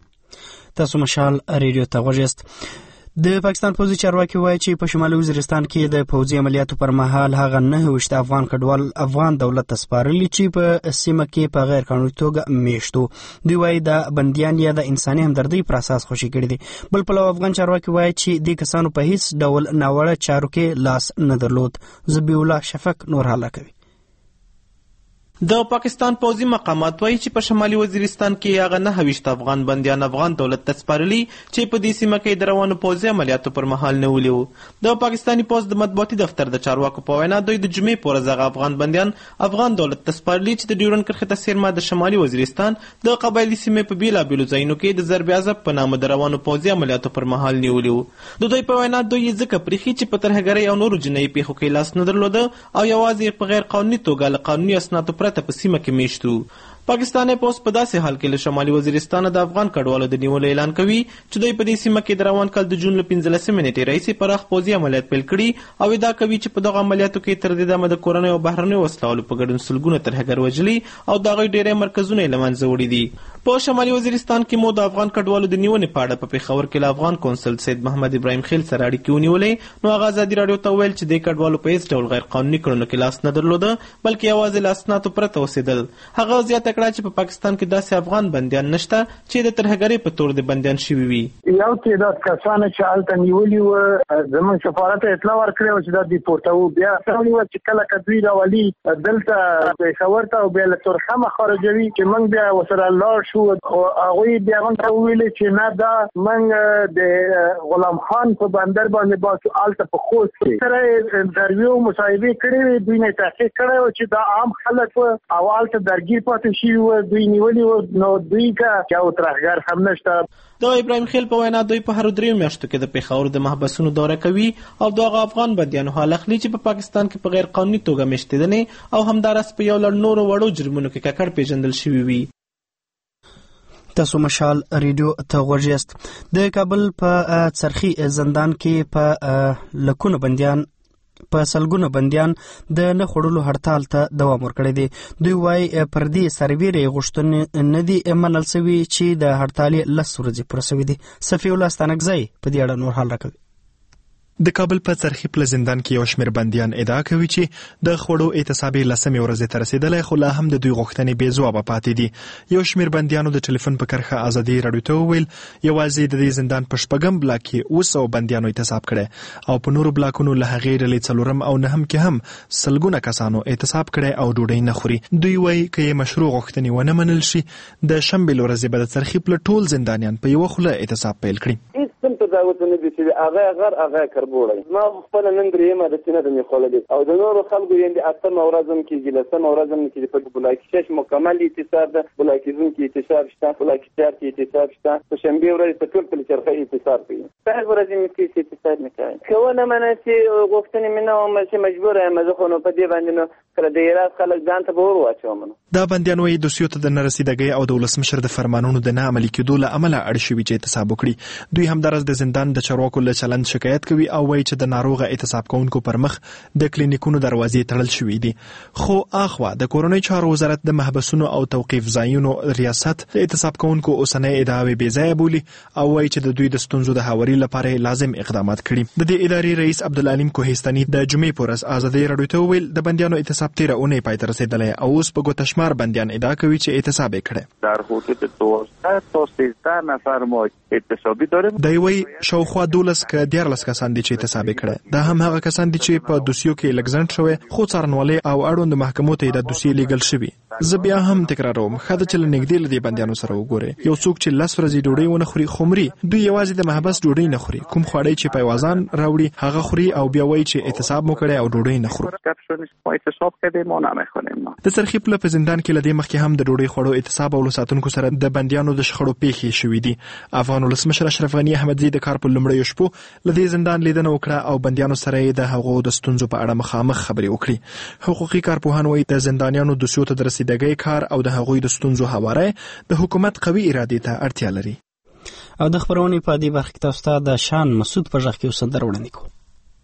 تاسو مشال ریډیو ته غوښیست. د پاکستان پوځي چارواکي وایي چې په شمالي وزیرستان کې د پوځي عملیاتو پر مهال هغه نه وشت افغان کډوال افغان دولت ته سپارلي چې په سیمه کې په غیر قانوني توګه میشتو. دوی وایي د بندیان یا د انساني همدردۍ پر اساس خوشي کړي دي. بل پلو افغان چارواکي وایي چې دې کسانو په هیڅ ډول ناوړه چارو کې لاس نه درلود. زبی الله شفق نور حالا کوي. د پاکستان پوځي مقامات وایي چې په شمالي وزیرستان کې هغه نهه ویشت افغان بندیان افغان دولت ته سپارلي چې په دې سیمه کې د روانو پوځي عملیاتو پر مهال نیولي وو. د پاکستاني پوځ د مطبوعاتي دفتر د چارواکو په وینا دوی د جمعې په ورځ هغه افغان بندیان افغان دولت ته سپارلي چې د ډیورنډ کرښې ته څیرمه د شمالي وزیرستان د قبایلي سیمې په بېلابېلو ځایونو کې د ضرب عضب په نامه د روانو پوځي عملیاتو پر مهال نیولي وو. د دوی په وینا دوی یې ځکه پریښي چې په ترهګرۍ او نورو جنایي پیښو کې لاس نه درلوده او یوازې په غیر قانوني توګه له قانوني اسنادو پرته په سیمه کې میشتو. پاکستاني پوځ په داسې حال کې له شمالي وزیرستان د افغان کډوالو د نیولو اعلان کوي چې دوی په دې سیمه کې د روان کال د جون له پنځلسمې نیټې راهیسې پراخ پوځي عملیات پیل کړي او ادعا کوي چې په دغه عملیاتو کې تر دې دمه د کورنیو او بهرنیو وسلوالو په ګډون سلګونه ترهګر وژلي او د هغوی ډېری مرکزونه یې له منځه وړي دي. په شمالي وزیرستان کې مو د افغان کډوالو د نیونې په اړه په پېښور کې له افغان کونسل سید محمد ابراهیم خیل سره اړیکې ونیولې نو هغه ازادي راډیو ته وویل چې دې کډوالو په هېڅ ډول غیر قانوني کړنو کې لاس نه درلوده بلکې یوازې له اسنادو پرته اوسېدل. هغه زیاته کړه چې په پاکستان کې داسې افغان بندیان نشته چې د ترهګرۍ په تور د بندیان شوي وي. یو تعداد کسان چې هلته نیولي وو زموږ سفارت ته اطلاع ورکړې وه چې دا دیپورټه وو. بیا څه وه چې کله که دوی راولي دلته پېښور ته او بیا له تورخمه خارجوي چې موږ بیا ورسره لاړ شو هغوی بیا موږ ته وویلې چې نه دا موږ د غلام خان په بندر باندې باسو هلته په خوست کې سره یې انټرویو مصاحبې کړې وې. دوی نه تحقیق کړی و چې دا عام خلک وه او هلته درګیر پاتې شوي وه دوی نیولي وو نو دوی که یو ترهګر هم نشته. د ابراهیم خیل په وینا دوی په هرو دریو میاشتو کې د پېښور د محبسونو دوره کوي او د هغه افغان بندیانو حال اخلي چې په پاکستان کې په غیر قانوني توګه میشتېدنې او همداراز په یو لړ نورو وړو جرمونو کې ککړ پیژندل شوي وي. تاسو مشال ریډیو ته غوږیاست. د کابل په څرخي زندان کې په لکونو بندیان په سلګونو بندیان د نه خوړلو هړتال ته دوام ورکړی دی. دوی وایي پر دې سربیرې غوښتنې نه دي منل سوي چې د هړتالې لس ورځې پوره سوي دي. صفي الله ستانکزی په دې اړه نور حال راکوي. د کابل په څرخي پل زندان کې یو شمېر بندیان ادعا کوي چې د خوړو اعتصابي لسمې ورځې ته رسېدلی، خو لا هم د دوی غوښتنې بې ځوابه پاتې دي. یو شمېر بندیانو د ټلیفون په کرښه ازادي راډیو ته وویل یوازې د دې زندان په شپږم بلاک کې اوه سوه بندیانو اعتصاب کړی او په نورو بلاکونو له هغې ډلې څلورم او نهم کې هم سلګونه کسانو اعتصاب کړی او ډوډۍ نه خوري. دوی وایي که یې مشروع غوښتنې ونه منل شي، د شنبې له ورځې به د څرخي پل ټول زندانیان په یوه خوله اعتصاب پیل کړي. هیڅ تداوت نه دي چې هغه غر هغه کربوړی ما خپل نن درېیمه د سینه د می خوړلې او د نورو خلکو یې د اتم ورځم کې لسم ورځم کې په بلاک شش مکمل اعتصاب ده، بلاک زون کې اعتصاب شته، بلاک چار کې اعتصاب شته، په شنبه ورځ په ټول په چرخه اعتصاب کوي. په هر ورځ می کې اعتصاب نه کوي. کوه نه منه چې غوښتنې مې نه وم چې مجبور یم زه خو نو په دې باندې نو کله د ایراد خلک ځان ته به ور واچوم. دا بندیان وایي دوسیو ته د نه رسیدګۍ او د ولسمشر د فرمانونو د نه عملي کېدو له امله اړ شوي چې اعتصاب وکړي. دوی همداراز د زندان د چارواکو له چلند شکایت کوي او وایي چې د ناروغه اعتصاب کوونکو پر مخ د کلینیکونو دروازې تړل شوي دي. خو اخوا د کورنۍ چارو وزارت د محبسونو او توقیف ځایونو ریاست د اعتصاب کوونکو اوسنۍ ادعاوې بې ځایه بولي او وایي چې د دوی د ستونزو د هواري لپاره لازم اقدامات کړي. د دې ادارې رئیس عبدالعلیم کوهستاني د جمعې په ورځ ازادي راډیو ته وویل د بندیانو اعتصاب تېره اونۍ پای ته رسېدلی او اوس په ګوته شمار بندیان ادعا کوي چې اعتصاب یې کړی. در حدود دوازده تا سیزده نفر ما اعتصابی داریم. دی وایي شاوخوا دولس که دیارلس کسان دي چې اعتصاب یې کړی. دا هم هغه کسان دي چې په دوسیو کې لږ ځنډ شوی خو څارنوالۍ او اړوندو محکمو ته یې د دوسیې لیږل شوي. زه بیا هم تکراروم ښه ده چې له نږدې له دې بندیانو سره وګورئ. یو څوک چې لس ورځې ډوډۍ ونه خوري خو مري. دوی یوازې د محبس ډوډۍ نه خوري، کوم خواړی چې پیوازان راوړي هغه خوري او بیا وایي چې اعتصاب مو کړی او ډوډۍ نه خورو. د څرخي پل په زندان کې له دې مخکې هم د ډوډۍ خوړو اعتصاب او له ساتونکو سره د بندیانو د شخړو پیښې شوي دي. افغان ولسمشر اشرف غني احمدزي د کار په لومړیو شپو له دې زندان لیدنه وکړه او بندیانو سره یې د هغو د ستونزو په اړه مخامخ خبرې وکړي. حقوقي کارپوهان وایي د زندانیانو دوسیو ته د رسیدګۍ کار او د هغوی د ستونزو هواری د حکومت قوي ارادې ته اړتیا لري. او د خبرونې په دې برخه کې تاسو ته د شان مسعود په غږ کې یو سندره وړاندې کوو.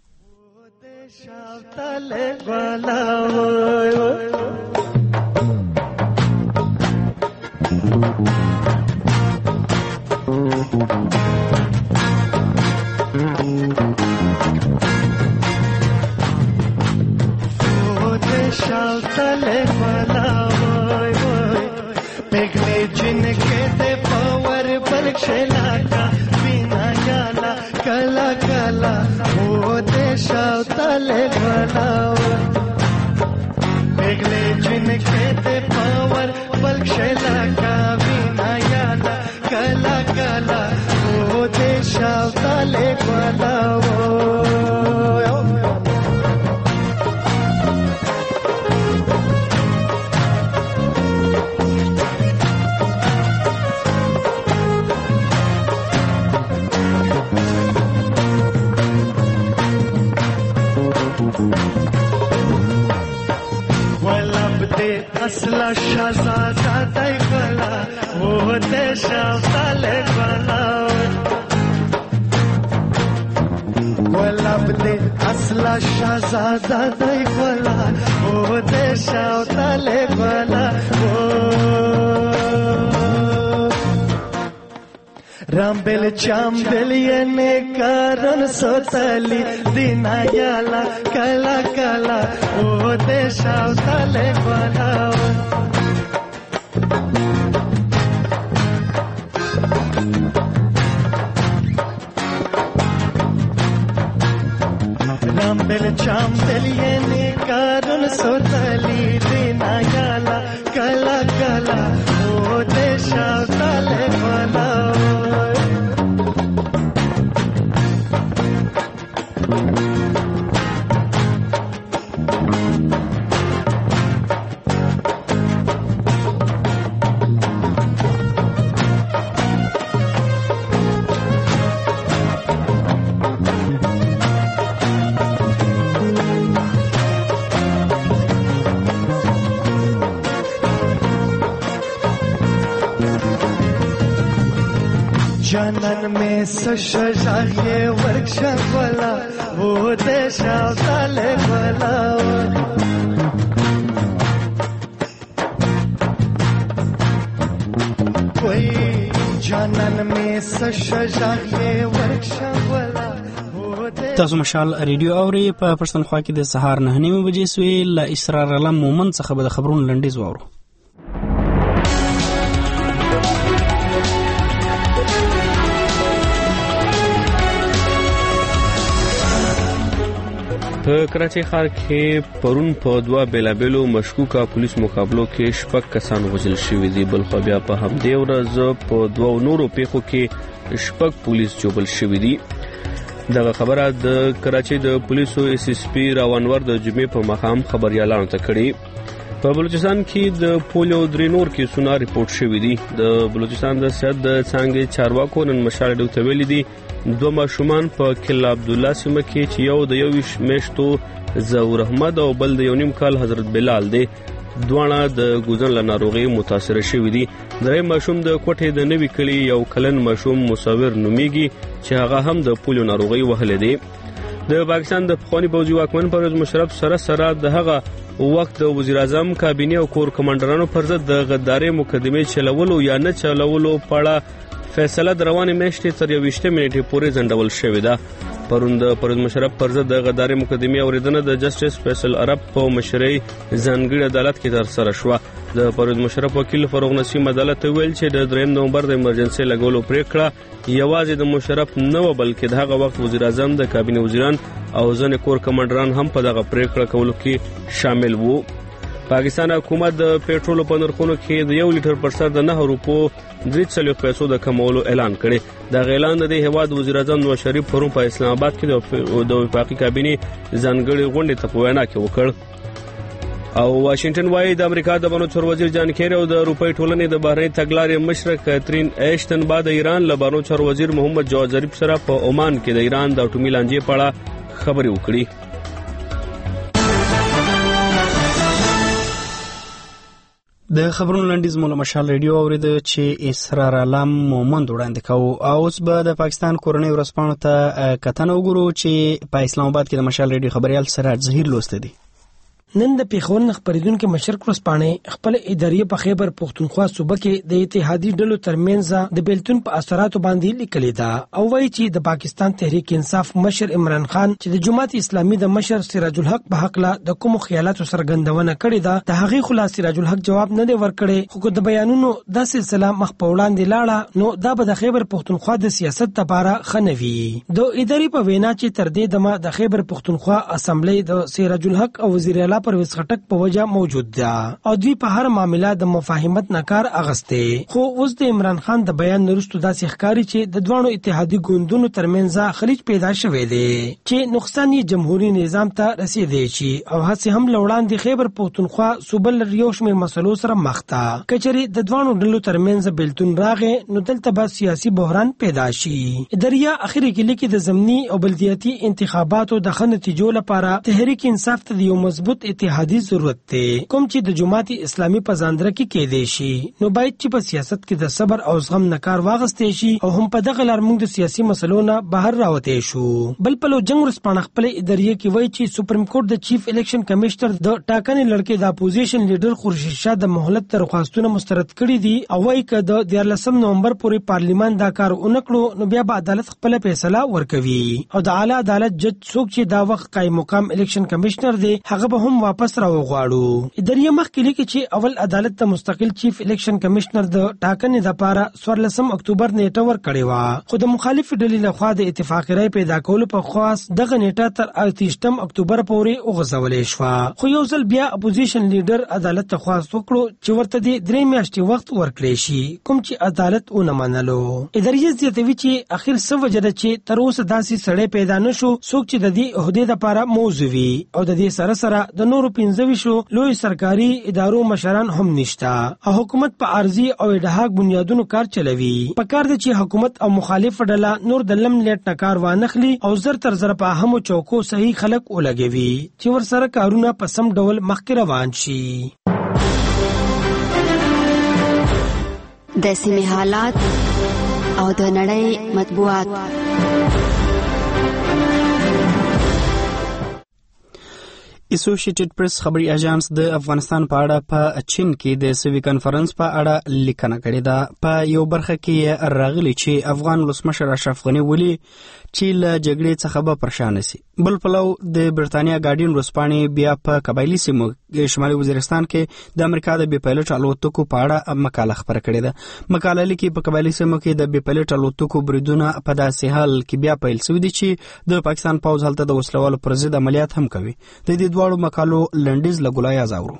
असला शहजादा दई गला वो देशा साले गला वलब दे असला शहजादा दई गला वो देशा साले गला रामबेल चांबेल ये ने कारण सोतली दिना याला कला कला ओ देशा साले गला रामबेल चांबेल ये ने कारण सोतली दिना याला कला कला ओ देशा साले गला जनन में सशजाए वर्कशॉप वाला वो देशा साले वाला कोई जनन में सशजाए वर्कशॉप वाला تاسو مشال ریډیو اوري په پښتونخوا کې د سهار نه نیمه بجې سوې ل اسرار علم مومن څخه به د خبرونو لنډیز واورو. په کراچۍ ښار کې پرون په دوه بیلابیلو مشکوکه پولیس مقابلو کې شپږ کسان وژل شوي دي. بل خو بیا په همدې ورځ په دوه نورو پیښو کې شپږ پولیس جوړل شوي دي. دغه خبره د کراچۍ د پولیسو اس اس پی راونور د جمعې په ماښام خبريالانو ته کړې. په بلوچستان کې د پولیو درې نور کیسونه ریپورت شوي دي. د بلوچستان د سیاست د څانګې چارواکو نن مشال ډیو ته ویلي دي دوه ماشومان په کلا عبد الله سیمه کې چې یو د یو میاشتو زهور احمد او بل د یو نیم کال حضرت بلال دی دواړه د ګوزن له ناروغي متاثر شوي دي. درې ماشوم د کوټې د نوي کلی یو کلن ماشوم مصور نومیږي چې هغه هم د پولیو ناروغي وهلې دی. د پاکستان د پخوانی پوځي واکمن پرویز مشرف سره سره د هغه وخت د وزیر اعظم کابینه او کور کمانډرانو پر ضد د غداري مقدمه چلولو یا نه چلولو په اړه فیصله د روانې میاشتې تر یوویشتمې نیټې پورې ځنډول شوې ده. پرون د پرویز مشرف پر ضد د غداري مقدمه اوریدنه د جسټس فیصل عرب په مشرۍ ځانګړي عدالت کې ترسره شوه. د پرویز مشرف وکیل فروغ نسیم عدالت ویل چې د دریم نومبر د ایمرجنسي لګولو پریکړه یوازې د مشرف نه و بلکې د هغه وخت وزیر اعظم د کابینه وزیران او ځینې کور کمانډران هم په دغه پریکړه کولو کې شامل وو. پاکستان حکومت د پېټرولو په نرخونو کې د یو لیټر پر سر د نه روپو درې څلوېښت پیسو د کمولو اعلان کړی. دا اعلان د هیواد وزیر اعظم نواز شریف پرون په اسلام آباد کې د وفاقي کابینې ځانګړي غونډې ته په وینا کې وکړ. او واشنگټن وايي د امریکا د بانو چارو وزیر جان کیری او د اروپای ټولنې د بهرنی تګلارې مشر کاترین ایشتن بعد ایران له بانو چارو وزیر محمد جواد ظریف سره په عمان کې د ایران د اټومي لانجې په اړه خبرې وکړي. د خبرونو لنډیز مولا مشال ریډیو اورید چې اسرار علم مومند وړاندې کوو. او اوس به د پاکستان کورنۍ ورځپاڼو ته کتنه وګورو چې په اسلام آباد کې د مشال ریډیو خبريال سراج ظهیر لوسته دي. نن د پیښور خبرېدونکو مشرق ورځپاڼې خپل اداري په خیبر پختونخوا صوبه کې د اتحادی ډلو ترمنځ د بیلتون په اثراتو باندې لیکلې ده او وایي چې د پاکستان تحریک انصاف مشر عمران خان چې د جماعت اسلامي د مشر سراج الحق په حق له د کوم خیالاتو څرګندونه کړې ده د هغې خلاص سراج الحق جواب نه دی ورکړی. خو د بیانونو د سلسله مخ په وړاندې لاړه نو دا به د خیبر پختونخوا د سیاست لپاره خنوي. د اداري په وینا چې تر دې دمه د خیبر پختونخوا اسمبلی د سراج الحق او وزیر اعلی پرویز خټک په وجه موجود ده او دوی په هر معاملې د مفاهمت نکار اغسته. خو اوس د عمران خان د بیان نورستو داسې ښکاری چې د دوانو اتحادی ګوندونو ترمنځ خلیج پیدا شوه دی چې نقصان جمهوریت نظام ته رسیدي شي او هڅه هم لوړاندې خیبر پختونخوا صوبل ریو شمیر مسلو سره مخ ته کچري د دوانو ډلو ترمنځ بیلتون راغې نو دلته به سیاسي بحران پیدا شي. اداریا اخیری کې لیکي د ضمني او بلدیاتي انتخاباتو د ښه نتیجو لپاره تحریک انصاف ته یو مضبوط اتحادی ضرورت دی کوم چې د جماعت اسلامي په ځاندره کې کېدې شي. نو باید چې په سیاست کې د صبر او زغم نه کار واغستې شي او هم په دغه لار موږ د سیاسي مسلو نه بهر راوتې شو. بل په لو جنگ ورسپانه خپل ادارې کې وایي چې سپریم کورټ د چیف الیکشن کمشنر د ټاکنې لړکې د اپوزیشن لیډر خورشید شاه د مهلت درخواستونه مسترد کړي دي او وایي چې د دیارلسم نومبر پورې پارلیمان دا کار اونکړو نو بیا به عدالت خپل فیصله ورکوي او د اعلی عدالت جج څوک چې دا وخت قائم مقام الیکشن کمشنر دی هغه به هم واپس راوغواړو. اداري مخکې لیکي چې اول عدالت ته مستقل چیف الیکشن کمشنر د ټاکنې لپاره څوارلسم اکتوبر نیټه ورکړې و خو د مخالف ډلې لخوا د اتفاق رائے پیدا کولو په خواص دغه نیټه تر اتهشتم اکتوبر پورې وغځولې شو. خو یو ځل بیا اپوزیشن لیډر عدالت ته خواست وکړو چې ورته د درې میاشتې وخت ورکړي شي کوم چې عدالت ونه منلو. اداري زیاتوي چې اخر څه وجه ده چې تر اوسه داسې سړی پیدا نشو څوک چې د دې عہدې لپاره موضوع وي او د دې سره سره د نورو پنځه شو لوی سرکاري ادارو مشران هم نشتا او حکومت په ارضي او ادهاق بنیادونو کار چلوي. په کار د چې حکومت او مخالف ډله نور د لم لیټ نکار وانخلي او زر تر زر په اهمو چوکو صحیح خلق ولګوي چې ور سره کارونه په سم ډول مخکې روان شي. د سیمې حالات او د نړۍ مطبوعات. اسوسییټډ پریس خبري اژانس د افغانستان په اړه په چین کې د سوي کانفرنس په اړه لیکنه کړې ده. په یو برخه کې راغلي چې افغان ولسمشر اشرف غنی ولي چې له جګړې څخه به پرشان شي. بل پلو د برتانیا ګارډین ورځپاڼې بیا په قبایلی سیمو شمالي وزیرستان کې د امریکا د بي پایلټ الوتکو په اړه مقاله خبره کړې ده. مقاله لیکي په قبایلی سیمو کې د بي پایلټ الوتکو بریدونه په داسې حال کې بیا پیل شوي دي چې د پاکستان پوځ هلته د وسلوالو پر ضد عملیات هم کوي. د دې دواړو مقالو لنډیز لګولای ازاورو.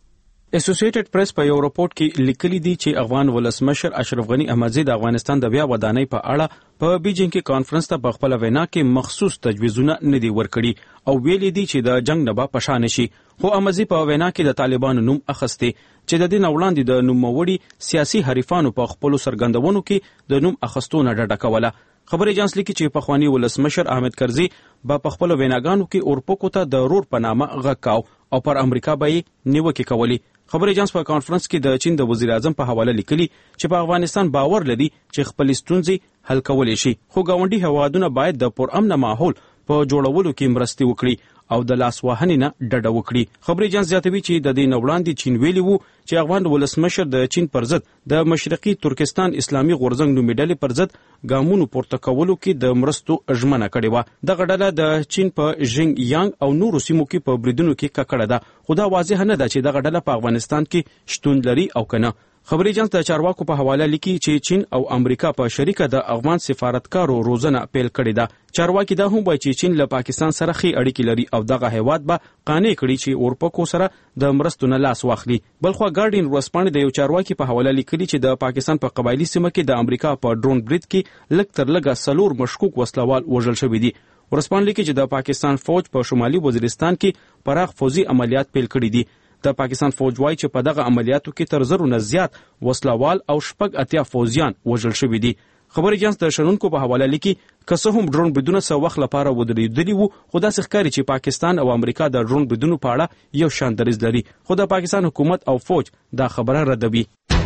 اسوسییټډ پریس په یو رپورت کې لیکلي دي چې افغان ولسمشر اشرف غنی احمدزی د افغانستان د بیا ودانۍ په اړه په بیجینګ کې کانفرنس ته په خپل وینا کې مخصوص تجویزونه نه دي ورکړي او ویلي دي چې د جنگ نه به پشان شي. خو احمدزی په وینا کې د طالبانو نوم اخسته چې د دې وړاندې د نوموړي سیاسي حریفانو په خپل سرګندونو کې د نوم اخستو نه ډډه کوله. خبر ایجنس لیکي چې په خواني ولسمشر احمد کرزي په خپل ویناګانو کې اورپوکو ته د رور په نامه غکاو او پر امریکا به نیوکه کولی. خبر ایجنس په کانفرنس کې د چین د وزیر اعظم په حواله لیکلي چې په افغانستان باور لري چې خپل ستونزې حل کولای شي، خو ګاونډي هوادونه باید د پرامن ماحول په جوړولو کې مرستې وکړي او د لاس وهنې نه ډډه وکړي. خبر ایجنس زیاتوي چې د دې وړاندې چین ویلي وو چې افغان ولسمشر د چین پر ضد د مشرقي ترکستان اسلامي غورځنګ نومې ډلې پر ضد ګامونو پورته کولو کې د مرستو ژمنه کړې وه. دغه ډله د چین په ژینګ یانګ او نورو سیمو کې په بریدونو کې ککړه ده، خو دا واضح نه ده چې دغه ډله په افغانستان کې شتون لري او کنه. خبري ایجنس د چارواکو په حواله لیکي چې چین او امریکا په شریکه د افغان سفارتکارو روزنه پیل کړې ده. چارواکي دا هم وایي چې چین له پاکستان سره ښې اړیکې لري او دغه هیواد به قانع کړي چې اورپکو سره د مرستو نه لاس واخلي. بلخوا ګارډین ورځپاڼې د یو چارواکي په حواله لیکلي چې د پاکستان په قبایلی سیمه کې د امریکا په ډرون برید کې لږ تر لږه څلور مشکوک وسلوال وژل شوي دي. ورځپاڼه لیکي چې د پاکستان فوج په شمالي وزیرستان کې پراخ فوزي عملیات پیل کړي دي. د پاکستان فوج وايي چې په دغه عملیاتو کې تر زرو نه زیات وسلوال او شپږ اتیا فوجیان وژل شوي دي. خبر ایجنس د شنونکو په حواله لیکي که څه هم ډرون بریدونه څه وخت لپاره ودرېدلي وو، خو داسې ښکاري چې پاکستان او امریکا د ډرون بریدونو په اړه یو شان دریځ لري، خو د پاکستان حکومت او فوج دا خبره ردوي.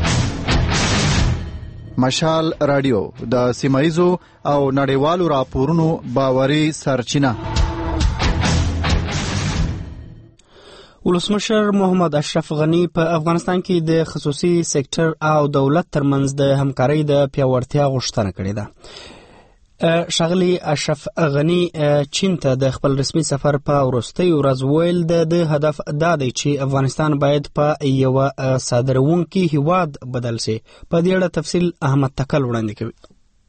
مشال رادیو د سیمایزو او نړیوالو راپورونو باوري سرچینه. ولسمشر محمد اشرف غنی په افغانستان کې د خصوصي سکتور او دولت ترمنځ د همکارۍ د پیاوړتیا غوښتنه کړې ده. ښاغلي اشرف غنی چین ته د خپل رسمي سفر په وروستۍ ورځ ویل د هدف دا دی چې افغانستان باید په یوه صادروونکي هیواد بدل شي. په دې اړه تفصیل احمد تکل وړاندې کوي.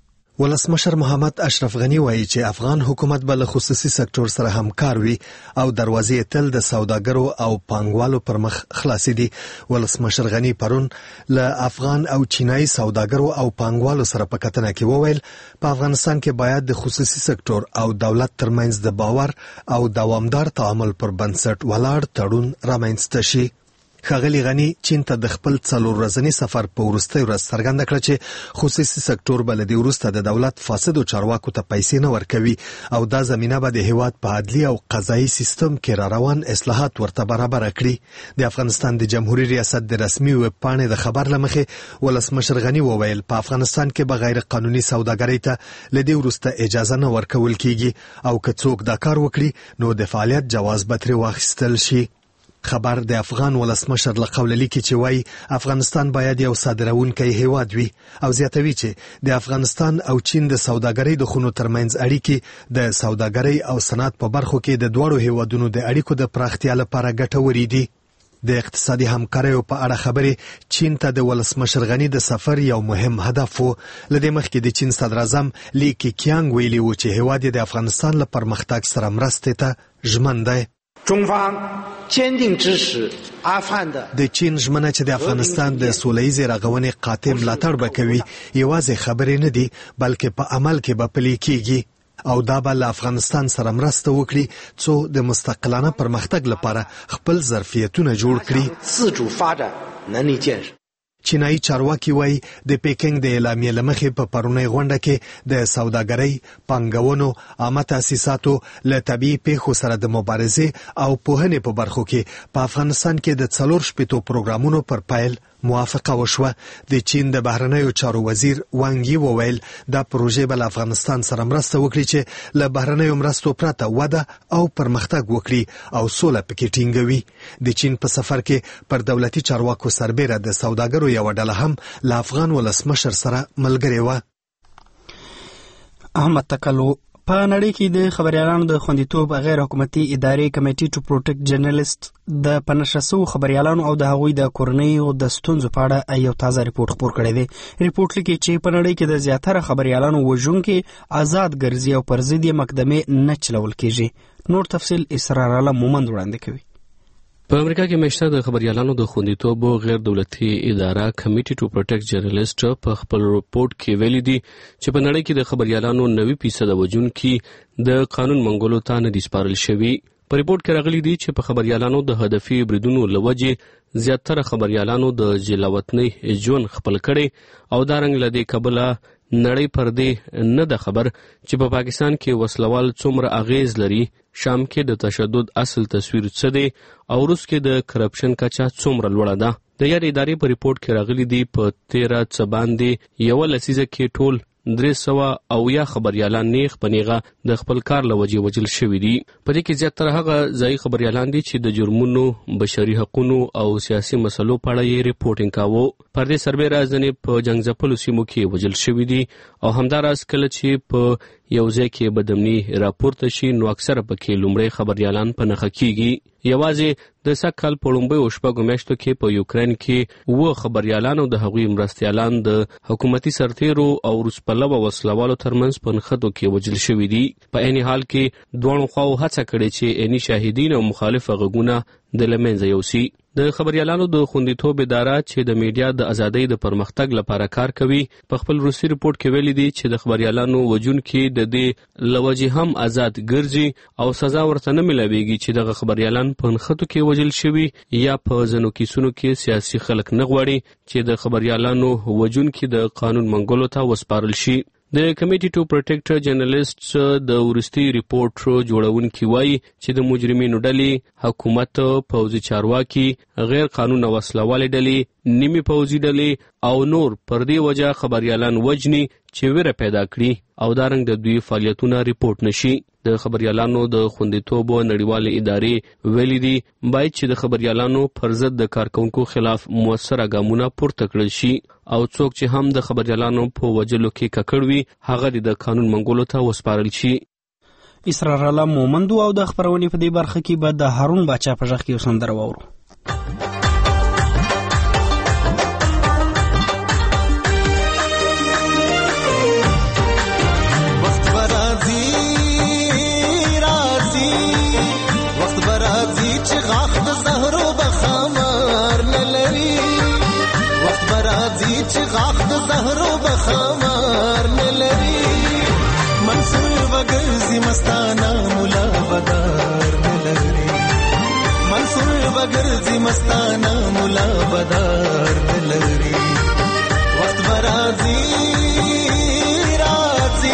ولسمشر محمد اشرف غنی وایي چې افغان حکومت به له خصوصي سکتور سره همکار وي او دروازې تل د سوداګرو او پانګوالو پر مخ خلاصې دي. ولسمشر غنی پرون له افغان او چینایي سوداګرو او پانګوالو سره په کتنه کې وویل په افغانستان کې باید د خصوصي سکتور او دولت ترمنځ د باور او دوامدار تعامل پر بنسټ ولاړ تړون رامنځته شي. ښاغلي غنی چین ته د خپل څلور ورځني سفر په وروستۍ ورځ څرګنده کړه چې خصوصي سکتور به له دې وروسته د دولت فاسدو چارواکو ته پیسې نه ورکوي او دا زمینه به د هیواد په عدلي او قضایي سیستم کې را روان اصلاحات ورته برابره کړي. د افغانستان د جمهوریت ریاست د رسمي ویب پاڼې د خبر له مخې ولسمشر غنی وویل په افغانستان کې به غیر قانوني سوداګرۍ ته له دې وروسته اجازه نه ورکول کیږي او که څوک دا کار وکړي نو د فعالیت جواز به ترې واخیستل شي. خبر د افغان ولسمشر له قوله لیکي چې وایي افغانستان باید یو صادروونکی هیواد وي او زیاتوي چې د افغانستان او چین د سوداګرۍ د خونو ترمنځ اړیکې د سوداګرۍ او صنعت په برخو کې د دواړو هیوادونو د اړیکو د پراختیا لپاره ګټورې دي. د اقتصادي همکاریو په اړه خبرې چین ته د ولسمشر غنی د سفر یو مهم هدف و. لدې مخکې د چین صدر اعظم لی کیقیانګ ویلي و چې هیواد د افغانستان له پرمختګ سره مرستې ته ژمن دی. 中方坚定支持阿富汗的 د چین ژمنه چې د افغانستان د سولهییزې رغونې قاطع ملاتړ به کوي یوازې خبرې نه دي بلکې په عمل کې به پلي کیږي او دا به له افغانستان سره مرسته وکړي څو د مستقلانه پرمختګ لپاره خپل ظرفیتونه جوړ کړي. 自主发展能力建设 چینایي چارواکي وایي د پیکنګ د اعلامیې له مخې په پرونۍ غونډه کې د سوداګرۍ، پانګونو، عامه تاسیساتو، له طبیعي پیښو سره د مبارزې او پوهنې په برخو کې په افغانستان کې د څلور شپېتو پروګرامونو پر پیل موافقه وشوه. د چین د بهرنیو چارو وزیر وانګ یی وویل دا پروژه بل افغانستان سره مرسته وکړي چې له بهرنیو مرستو پرته وده او پرمختګ وکړي او سوله پکې ټینګوي. د چین په سفر کې پر دولتي چارواکو سربېره د سوداګرو یو ډله هم له افغان ولسمشر سره ملګری و. احمد تکلو په نړۍ کې د خبريالانو د خوندیتوب غیر حکومتي ادارې کمیټي ټو پروټیکټ جرنالیست د پنشرسو خبريالانو او د هغوی د کورنیو د ستونزو په اړه یو تازه ریپورت خپور کړی دی. ریپورت لیکي چې په نړۍ کې د زیاتره خبريالانو وژونکي آزاد ګرځي او پر ضد یې مقدمې نه چلول کیږي. نور تفصیل اسرار الله مومند وړاندې کوي. په امریکا کې مشته د خبريالانو د خوندیتوب غیر دولتي اداره کمیټي ټو پروټیکټ جرنالیست په خپل ریپورت کې ویلي دي چې په نړۍ کې د خبريالانو نوي فیصد وژونکي د قانون منګولو ته نه دي سپارل شوي. په ریپورت کې راغلي دي چې په خبريالانو د هدفي بریدونو لوجې زیاتره خبريالانو د جلاوطنۍ ژوند خپل کړي او دا رنګ لدی کبله نړۍ پر دې نه د خبر چې په پا پاکستان کې وسلوال څومره اغیز لري، شام کې د تشدد اصل تصویر څه دی او روس کې د کرپشن کچا څومره لوړه ده. د یاد ادارې په ریپورت کې راغلي دي په تیره څه باندې یو لسیزه کې ټول درې سوه او یا خبريالان نیغ په نیغه د خپل کار له وجې وژل شوي دي. په دې کې زیاتره هغه ځایي خبريالان دي چې د جرمونو، بشري حقونو او سیاسي مسلو په اړه یې ریپورټینګ کاوه. پر دې سربېره ځینې په جنګ ځپلو سیمو کې وژل شوي دي او همداراز کله چې په یو ځای کې بدامني راپورته شي نو اکثره پکې لومړی خبريالان په نښه کیږي. یوازې د سږ کال په لومړیو شپږو میاشتو کې په یوکرین کې اووه خبريالانو د هغوی مرستیالان د حکومتي سرتیرو او روس پلوه وسلوالو ترمنځ په نښتو کې وژل شوي دي. په عین حال کې دواړو خواو هڅه کړې چې عیني شاهدین او مخالفه غږونه د له منځه یوسي. د خبريالانو د خوندیتوب اداره چې د میډیا د ازادۍ د پرمختګ لپاره کار کوي په خپل روسي ریپورت کې ویلي دي چې د خبريالانو وژونکي د دې لوجې هم آزاد ګرځي او سزا ورته نه ملاويږي چې دغه خبريالان په نښتو کې وژل شوي یا په ځینو کیسونو کې سیاسي خلک نه غواړي چې د خبريالانو وژونکي د قانون منګولو ته وسپارل شي. د کمیټي ټو پروټیکټ جرنالیست د ورستي ریپورت جوړونکي وایي چې د مجرمینو ډلې، حکومت، پوځي چارواکي، غیر قانون وسلوالې ډلې، نیمه پوځي ډلې او نور پر دې وجه خبريالان وجني چې ویره پیدا کړي او دارنګ د دوی فعالیتونه ریپورت نشي. د خبريالانو د خوندیتوب نړیوالې ادارې ویلي دي باید چې د خبريالانو پر ضد د کارکونکو خلاف موثره ګامونه پورته کړل شي او څوک چې هم د خبريالانو په وجلو کې ککړ وي هغه د قانون منګولو ته وسپارل شي. اسرار الله مومند او د خبرونې په دې برخه کې به د هارون باچا په ژغ کې یو سندره واورو. मस्ताना मुला बदार नलरी मंसूर बगरजी मस्ताना मुला बदार नलरी वक्त बराजी राजी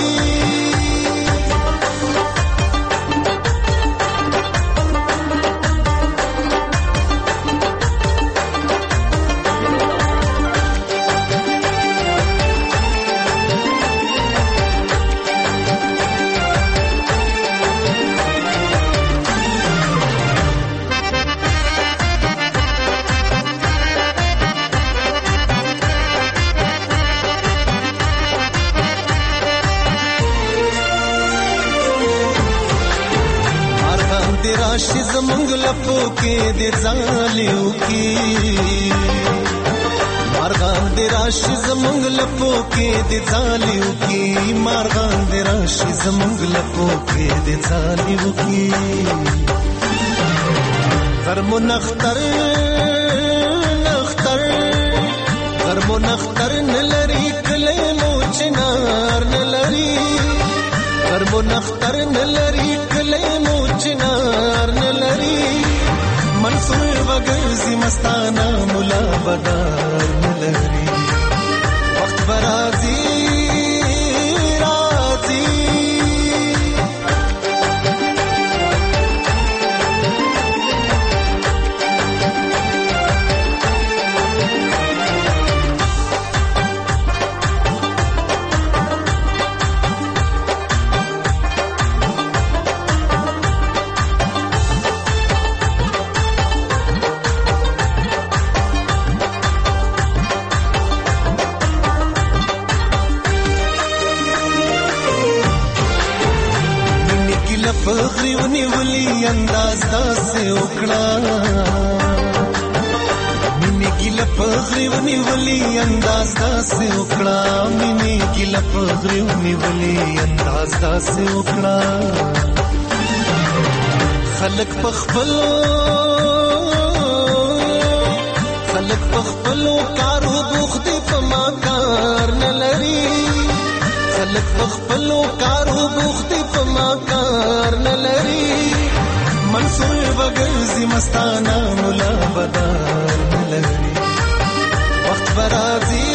राशि जमंग लपो के दे जालियों की मारगान दे राशि जमंग लपो के दे जालियों की मारगान दे राशि जमंग लपो के दे जालियों की गरमो नख्तर नख्तर गरमो नख्तर नलरी कले मोचनार नलरी गरमो नख्तर नलरी कले मोचनार नलरी मंसूर वगरजी मस्ताना मुला बदार नलरी वक्त बराजी राजी ونیولی انداز داسې وکړه مینې ګیله په غري ونیولی انداز داسې وکړه مینې ګیله په غري ونیولی انداز داسې وکړه خلک په خپلو خلک په خپلو کارو بوخت دي په ما کار نه لري خلک په خپلو کارو بوخت دي په ما کار نه لري منصور وګرځي مستانه مولا بدار نه لري وخت برازي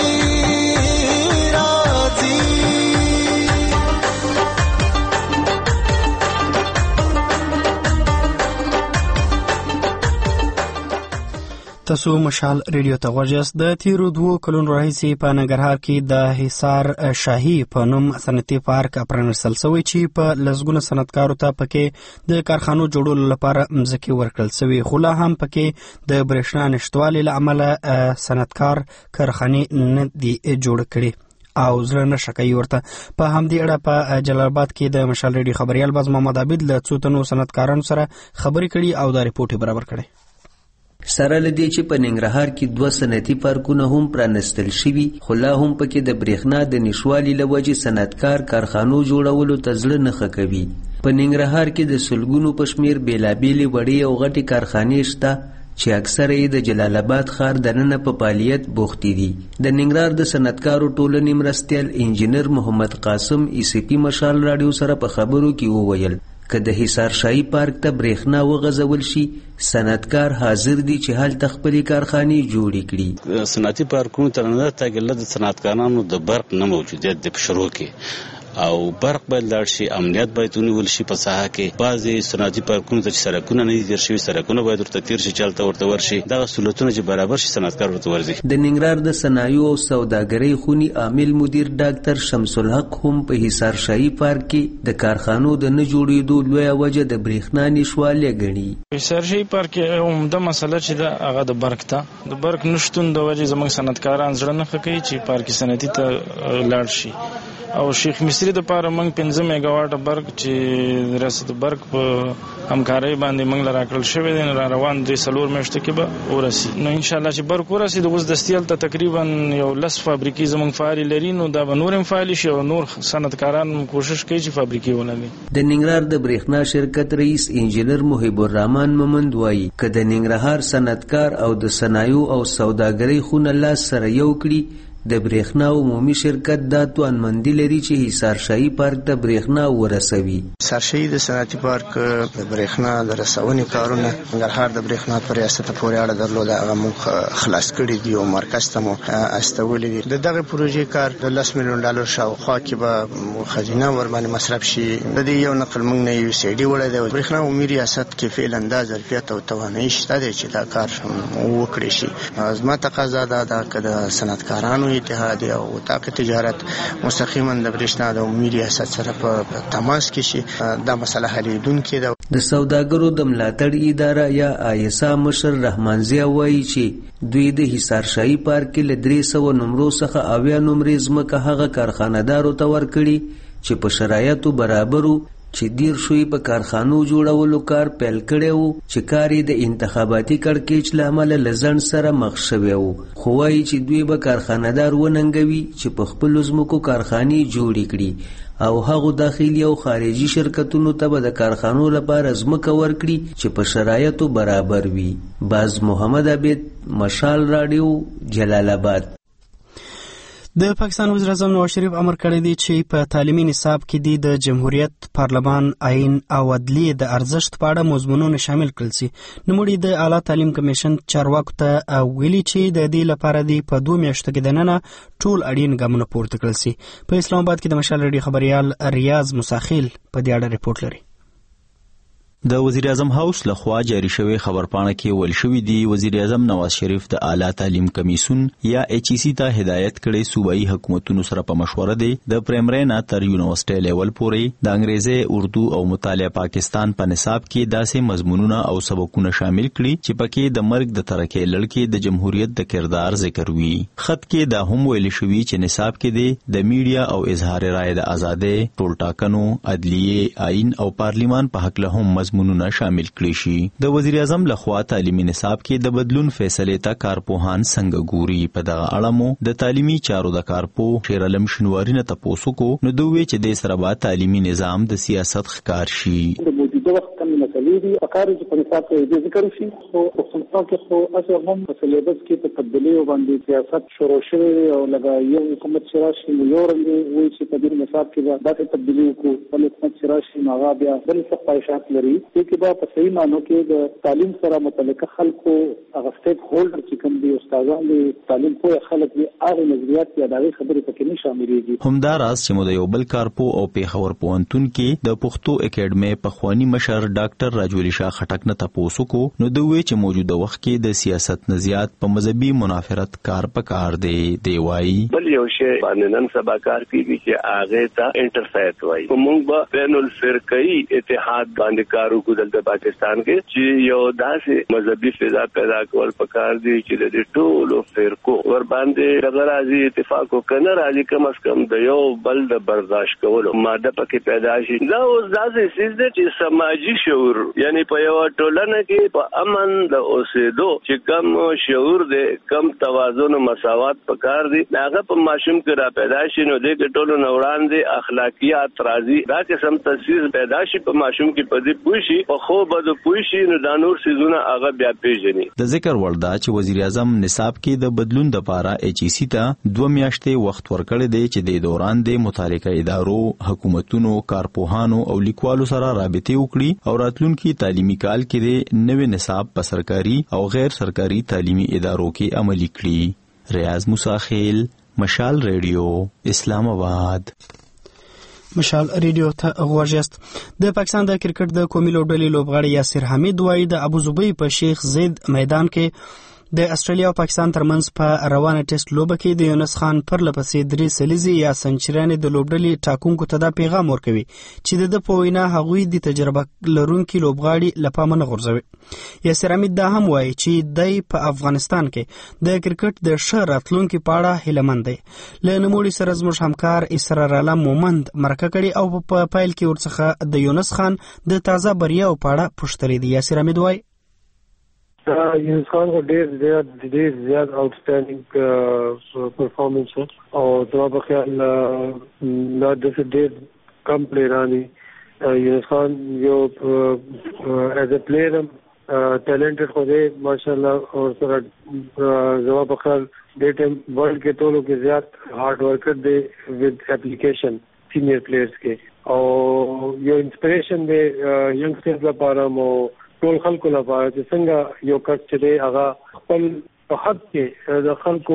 راځي تاسو مشال ریډیو ته غوږ یاست. د تیرو دوو کلونو راهیسې په ننګرهار کې د حصار شاهي په نوم صنعتي پارک پرانیستل شوی چې په لسګونه صنعتکارو ته پکې د کارخانو جوړولو لپاره مځکې ورکړل شوي، خو لا هم پکې د برېښنا نشتوالي له امله صنعتکار کارخانې نه دي جوړ کړي او زړه نه شکایي ورته. په همدې اړه په جلال آباد کې د مشال ریډیو خبريال باز محمد عابد له څو تنو صنعتکارانو سره خبرې کړي او دا ریپورټ برابر کړي. سره لدی چې په ننګرهار کې دوه صنعتي پارکونه هم پرانستل شوي، خو لا هم پکې د برېښنا د نشوالي له وجې صنعتکار کارخانو جوړولو ته زړه نه ښه کوي. په ننګرهار کې د سلګونو په شمېر بېلابېلې وړې او غټې کارخانې شته چې اکثره یې د جلال آباد ښار دننه په فعالیت بوختې دي. د ننګرهار د صنعتکارو ټولنې مرستیال انجینر محمد قاسم ای سی پی مشال راډیو سره په خبرو کې وویل که د حصار شاهي پارک ته برېښنا وغځول شي صنعتکار حاضر دي چې هلته خپلې کارخانې جوړې کړي. صنعتي پارکونو ته نه تاګله د صنعتکارانو د برق نه موجودیت د شروع کې او برق باید لاړ شي، امنیت باید ونیول شي په ساحه کې. بعضې صنعتي پارکونو ته چې سړکونه نه دي تیر شوي سړکونه باید ورته تیر شي چې هلته ورته ورشي، دغه سهولتونه چې برابر شي صنعتکار ورته ورځي. د ننګرهار د صنایعو او سوداګرۍ خونې عامل مدیر ډاکټر شمس الحق هم په حصار شاهي پارک کې د کارخانو د نه جوړېدو لویه وجه د برېښنا نشتوالی ګڼي. حصار شاهي پارک عمده مسله چې ده هغه د برق ته د برق نشتون د وجې زموږ صنعتکاران زړه نه ښه کوي چې پارک صنعتي ته لاړ شي. او شیخ مصری د پاره موږ پنځه میگا واټ برق چې ریاست برق په همکارۍ باندې موږ لرا کړل شوی دی، را روان دي سلور میاشتې کې به ورسي. نو ان شاء الله چې برق ورسي د اوس دستیال ته تقریبا یو لس فابریکې زموږ فعال لري، نو دا به نور هم فعال شي او نور صنعتکاران کوشش کوي چې فابریکې ولري. د ننګرهار د برېښنا شرکت رئیس انجینر محب الرحمن ممند وایي که د ننګرهار صنعتکار او د صنایعو او سوداګرۍ خونه لاس سره یو کړي د برېښنا عمومي شرکت دا توانمندي لري چې حصار شاهي پارک ته برېښنا ورسوي. حصار شاهي د صنعتي پارک د برېښنا د رسونې کارونه ننګرهار د برېښنا په ریاست پورې اړه درلوده، هغه موږ خلاص کړي دي او مرکز ته مو استولې دي. د دغه پروژې کار د لس میلیون ډالر شاوخوا کې به خزینه ورباندې مصرف شي. د دې یو نقل موږ نه یو سی ډي وړی دی. برېښنا عمومي ریاست کې فعلا دا ظرفیت او توانایي شته دی چې دا کار وکړي شي. زما تقاضا دا ده که د صنعتکارانو اتحاد او اتاق تجارت مستقیما د برېښنا د عمومي ریاست سره په تماس کې شي، دا مسله حلیدونکې ده. د سوداګرو د ملاتړ اداره یا آیسا مشر رحمان ضیا وایي چې دوی د حصار شاهي پارک کې له درې سوه نمرو څخه اویا نمرې ځمکه هغه کارخانهدارو ته ورکړي چې په شرایطو برابرو چې دیر شوی په کارخانو جوړولو کار پیل کړی و چې کار یې د انتخاباتي کړکېچ له امله له ځنډ سره مخ شوی و، خو وایي چې دوی به کارخانهدار وننګوي چې په خپلو ځمکو کارخانې جوړې کړي او هغو داخلي او خارجي شرکتونو ته به د کارخانو لپاره ځمکه ورکړي چې په شرایطو برابر وي. باز محمد عابد، مشال راډیو، جلال آباد. د پاکستان وزیر اعظم نواز شریف امر کړی دی چې په تعلیمي نصاب کې د جمهوریت، پارلمان، آئین او عدلیې د ارزښت په اړه مضمونونه شامل کړل شي. نوموړي د اعلی تعلیم کمیشن چارواکو ته ویلي چې د دې لپاره دی په دوه میاشتو کې دننه ټول اړین ګامونه پورته کړل شي. په اسلام آباد کې د مشال ریډیو خبريال ریاض مساخیل په دې اړه ریپورت لري. د وزیر اعظم هاوس لخوا جاری شوی خبرپاڼه کې ویل شوی دی وزیر اعظم نواز شریف د اعلی تعلیم کمیسیون یا ایچ ای سی ته هدایت کړي صوبایي حکومتونو سره په مشوره دی د پرایمری نه تر یونیورسيټي لیول پورې د انګریزي، اردو او مطالعه پاکستان په نصاب کې داسې مضمونونه او سبقونه شامل کړي چې پکې د مرګ د ترکې لړکې د جمهوریت د کردار ذکر وي. خط کې دا هم ویل شوی چې نصاب کې دی د میډیا او اظهار رائے د ازادۍ، ټولټاکنو، عدلیې، آئین او پارلیمان په حق له هم مضمونونه شامل کړي شي. د وزیر اعظم لخوا تعلیمي نصاب کې د بدلون فیصلې ته کارپوهان څنګه ګوري. په دغه اړه مو د تعلیمي چارو د کارپوه شیر علم شنواری نه تاسو کو نو دوی چې د سره با تعلیمي نظام د سیاست ښکار شي. د موجوده وخت کم مسلې دي فقره چې په نصاب کې د ذکر شي خو خصوصا کې خو اصل هم په سلیبس کې په تبدیلی باندې سیاست شروع شوی او لږه یو حکومت چې راشي نو یو رنګ وایي چې په دې نصاب کې به داسې تبدیلی وکړو بل حکومت چې راشي نو هغه بیا بل څه خواهشات لري چې به په صحیح معنی کې د تعلیم سره متعلق خلکو هغه سټیک هولډر چې کوم دي استادان دي تعلیم کوی خلک دي هغه نظریات یا دغه خبرې پکې نه شاملېږي. همدا راز چې مو د یو بل کارپو او پیښور پوهنتون کې د پښتو اکیډمي په خوانی مشر ډاکټر راجولی شاه خټک نه تاسو کو نو د وی چې موجوده وخت کې د سیاست نزيات په مذهبي منافرت کار پکار دی دی وای بل یو شی باندې نن سبا کار کوي چې هغه ته انټرفیت وای موږ به بین الفرقی اتحاد باندې کارو کو د پاکستان کې چې یو داسې مذهبي فضا پیدا کول پکار دی چې د ټولو فرقو ور باندې دغه راځي اتفاق وکنه راځي کم از کم د یو بل د برداشت کولو ماده پکې پیدا شي. دا اوس داسې سیس دی چې سماجی شعور یعنی په یو ټولنه کې په امن د اوسېدو چې کم شعور دی کم توازن او مساوات پکار دي هغه په ماشوم کې را پیدا شي نو د ټولو نوران دي اخلاقیات راځي دا قسم تصویر پیدا شي په ماشوم کې په دې پوښي په خو بده پوښي نو د نور سيزونه هغه بیا پیژني. د ذکر وردا چې وزیر اعظم نصاب کې د بدلون د پاره ایچ ای سی ته دوه میاشتې وخت ورکړی دی چې د دوران د متعلقه ادارو حکومتونو کارپوهانو او لیکوالو سره رابطه وکړي او راتلونکي تعلیمي کال کې د نوې نصاب په سرکاري او غیر سرکاري تعلیمي ادارو کې عملي کړي. ریاض موسی خیل مشال ریډیو اسلام آباد. مشال ریډیو ته غواړئ. د پاکستان د کرکټ د قومي لوبډلې لوبغاړی یاسر حمید وایي د ابوظبي په شیخ زید میدان کې د استرالیا او پاکستان ترمنځ په روانه ټیسټ لوبه کې د یونس خان پر لپسې درې سلیزي یا سنچریانې د لوبډلې ټاکونکو ته دا پیغام ورکوي چې د په وینا هغوی د تجربه لرونکي لوبغاړي لپاره نه غورځوي. یاسر حمید دا هم وایي چې د په افغانستان کې د کرکټ د ښه راتلونکي په اړه هیلهمند دی. له نوموړي سره زموږ همکار اسرار عالم مومند مرکه کړې او په پیل کې ورڅخه د یونس خان د تازه بریاو په اړه پوښتنې دي. یاسر حمید وایي یونس خان کو ډیر زیات ډیر زیات آوټسټینډینګ پرفارمنس او زما په خیال دا د ډیر کم پلیرانی یونس خان یو ایز ا پلیئر ټیلنټډ خو دی ماشاءالله او سره زما په خیال ډیر ټیم ورلد کې ټولو کې زیات هارد ورکر دی وذ اپلیکیشن سینیئر پلیئرز کې او یو انسپریشن دی ینګسټرز لپاره مو ټول خلکو لپاره چې څنګه یو کس چې دی هغه خپل په حد کې د خلکو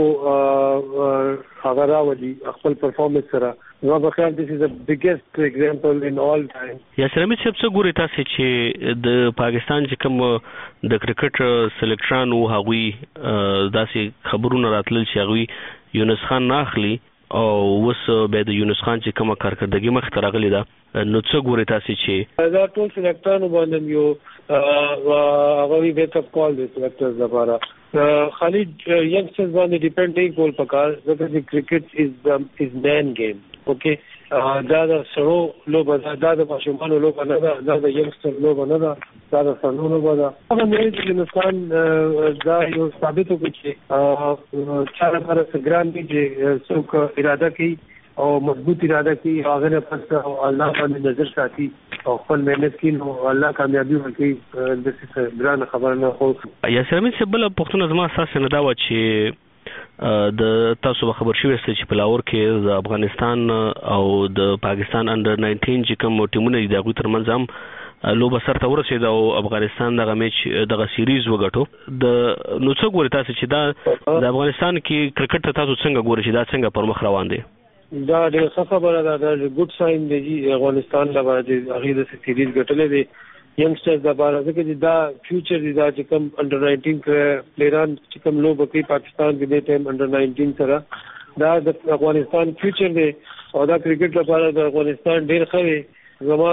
هغه راوړي خپل پرفارمنس سره نو په خیال this is the biggest example in all time. یاسر حمید صاحب څه ګوري تاسو چې د پاکستان چې کوم د کرکټ سلیکټران او هغوی داسې خبرونه راتلل چې هغوی یونس خان نه اخلي او وس به د یونس خان چې کومه کارکردګي مخ ته راغلی ده نو څه ګوري تاسو چې دا ټول سلیکټرانو باندې یو هغه وی بیک اپ کال دی سلیکټرز لپاره خالي ینګسټرز باندې ډیپند دی کول پکار ځکه چې کرکټ از از مین گیم اوکې دا د سړو لوبه دا د ماشومانو لوبه نه ده دا د ینګسټر لوبه نه ده دا د سړو لوبه ده هغه مې چې نسخان دا یو ثابت وکړي چې چا لپاره څنګه دی چې څوک اراده کوي او مضبوط اراده کوي هغه نه پس الله باندې نظر ساتي او خپل مهنت کوي نو الله کامیابی ورکړي د څه ګران خبر نه خو یاسر حمید صاحب بل پښتون زما اساس نه دا و چې د تاسو به خبر شوی است چې په لاهور کې د افغانستان او د پاکستان انډر ناینټین چې کوم ټیمونه دي دغه ترمنځ هم لوبه سره ورسېد او افغانستان دغه میچ دغه سیریز وګټو د نو څو ګوري تاسو چې دا د افغانستان کې کرکټ ته تاسو څنګه ګوري چې دا څنګه پر مخ روان دي؟ دا ډېر ښه خبره ده دا ګډ ساين دی افغانستان لپاره د هغه د سیریز ګټلې دي ینګسټرز لپاره ځکه چې دا فیوچر دی دا چې کوم انډر ناینټین پلیران چې کوم لوب کوي پاکستان کې د ټیم انډر ناینټین سره دا د افغانستان فیوچر دی او دا کرکټ لپاره د افغانستان ډېر ښه دی زما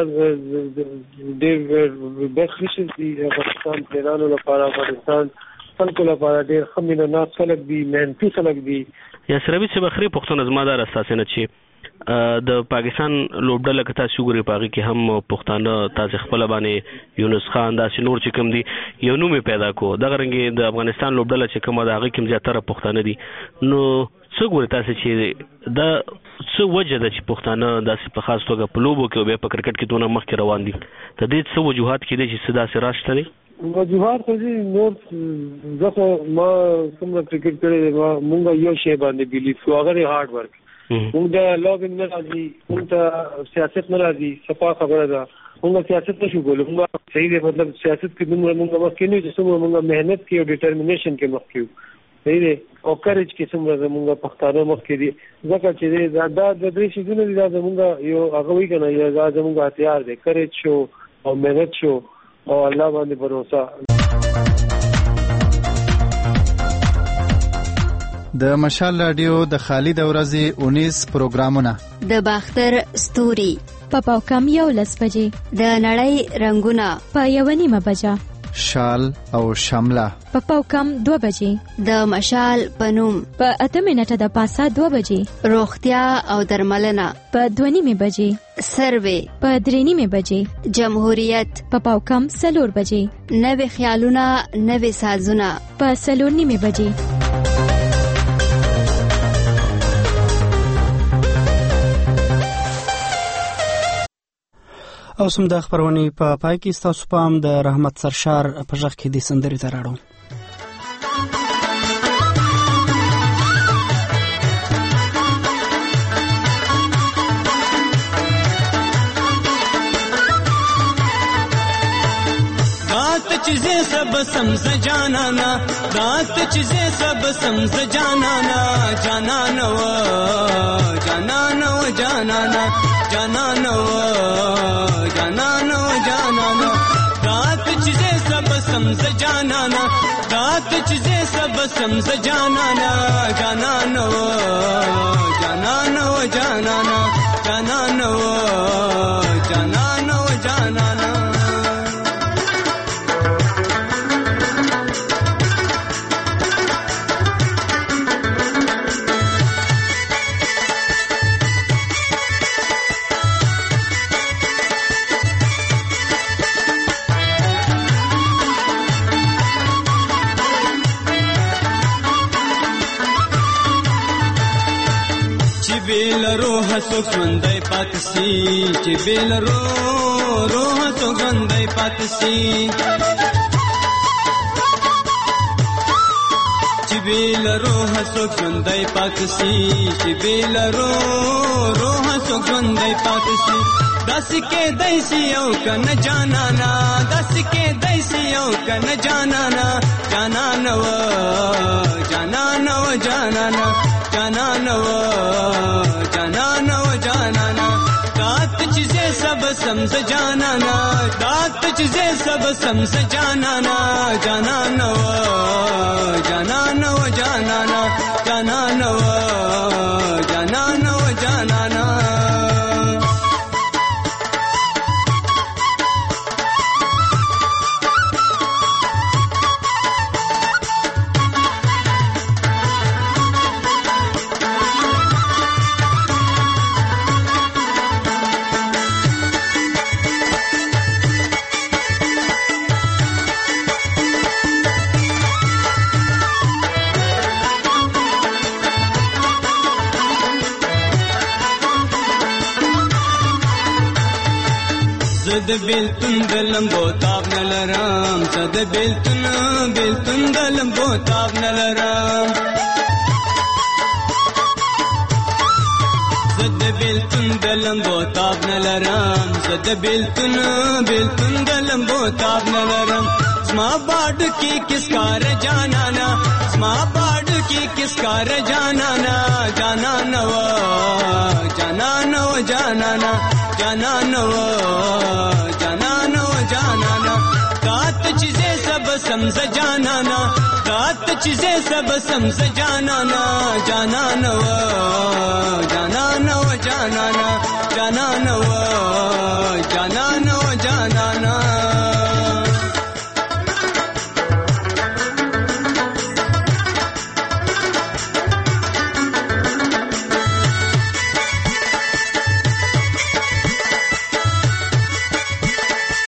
ډېر بیسټ ویشز دي افغانستان پلیرانو لپاره افغانستان خلکو لپاره ډېر ښه مینه ناک خلک دي محنتي خلک دي. یاسر حمید صاحب اخري پښتون زما دا اساس نه چې د پاکستان لوبډله کته شګوري پاغي کې هم پښتانه تاسو خپل باندې یونس خان داسې نور چې کوم دي یو نوم پیدا کو د غرنګي د افغانستان لوبډله چې کومه د هغه کوم زیاتره پښتانه دي نو څه ګوري تاسو چې دا څه وجه ده چې پښتانه داسې په خاص توګه په لوبو کې او په کرکټ کې دونه مخکې روان دي د دې څه وجوهات کې دي چې صدا سره راشته دي وجوهات خو دي نور ځکه ما څومره کرکټ کړی ما مونږ یو شی باندې بیلیف کوو هغه هارد ورک مونږ د لوګ نه راځي مونږ ته سیاست نه راځي صفا خبره ده مونږ سیاست نشو کولای مونږ صحیح دی مطلب سیاست کې مونږ مونږ مخکې نه چې څومره مونږ مهنت کوي او ډیټرمینیشن کې مخکې صحیح دی او کریج کې څومره مونږ پښتانه مخکې دي ځکه چې دا د درې شیزونه دي دا مونږ یو هغه وی کنه یا دا مونږ هتیار دی کریج شو او مهنت شو او الله باندې باور د مشال رادیو د خالد ورځي اونیس پروګرامونه د باختر ستوري په پاوکم یو لس بجې د نړۍ رنگونه په یو نیمه بجه شال او شمله په پاوکم دوه بجې د مشال پنوم په اته منټه د پاسه دوه بجې روغتیا او درملنه په دوه نیمه بجې سروې په درې نیمه بجې جمهوریت په پاوکم سلور بجې نوې خیالونه نوې سازونه په سلور نیمه بجې او سم د خبرونې په پای کې ستاسو پام د رحمت سرشار په ژغ کې د سندرې ته راړو چیزیں سب سمز جانانا دات چیزیں سب سمز جانانا جانانا و جانانا و جانانا جانانا و جانانا و جانانا دات چیزیں سب سمز جانانا دات چیزیں سب سمز جانانا جانانا و جانانا و جانانا جانانا و جانانا و جانانا بیل روح سوک ژوندی پاتې سي چې بیل روح روح سوک ژوندی پاتې سي چې بیل روح سوک ژوندی پاتې سي چې بیل روح روح سوک ژوندی پاتې سي داسې کېدای سي یو کنه جانانا داسې کېدای سي یو کنه جانانا جانانا و جانانا و جانانا جانانا و جانانا و جانانا دات چیزیں سب سمز جانانا دات چیزیں سب سمز جانانا جانانا و جانانا و جانانا جانانا و جانانا و جانانا زد بیلتون دلم بو تاب نلرم زد بیلتون بیلتون دلم بو تاب نلرم زد بیلتون دلم بو تاب نلرم زد بیلتون بیلتون دلم بو تاب نلرم زما باډ کی کس کار جانانا زما باډ کی کس کار جانانا جانانا و جانانا و جانانا جانانا و جانانا و جانانا دات چیزیں سب سمز جانانا دات چیزیں سب سمز جانانا جانانا و جانانا و جانانا جانانا و جانانا و جانانا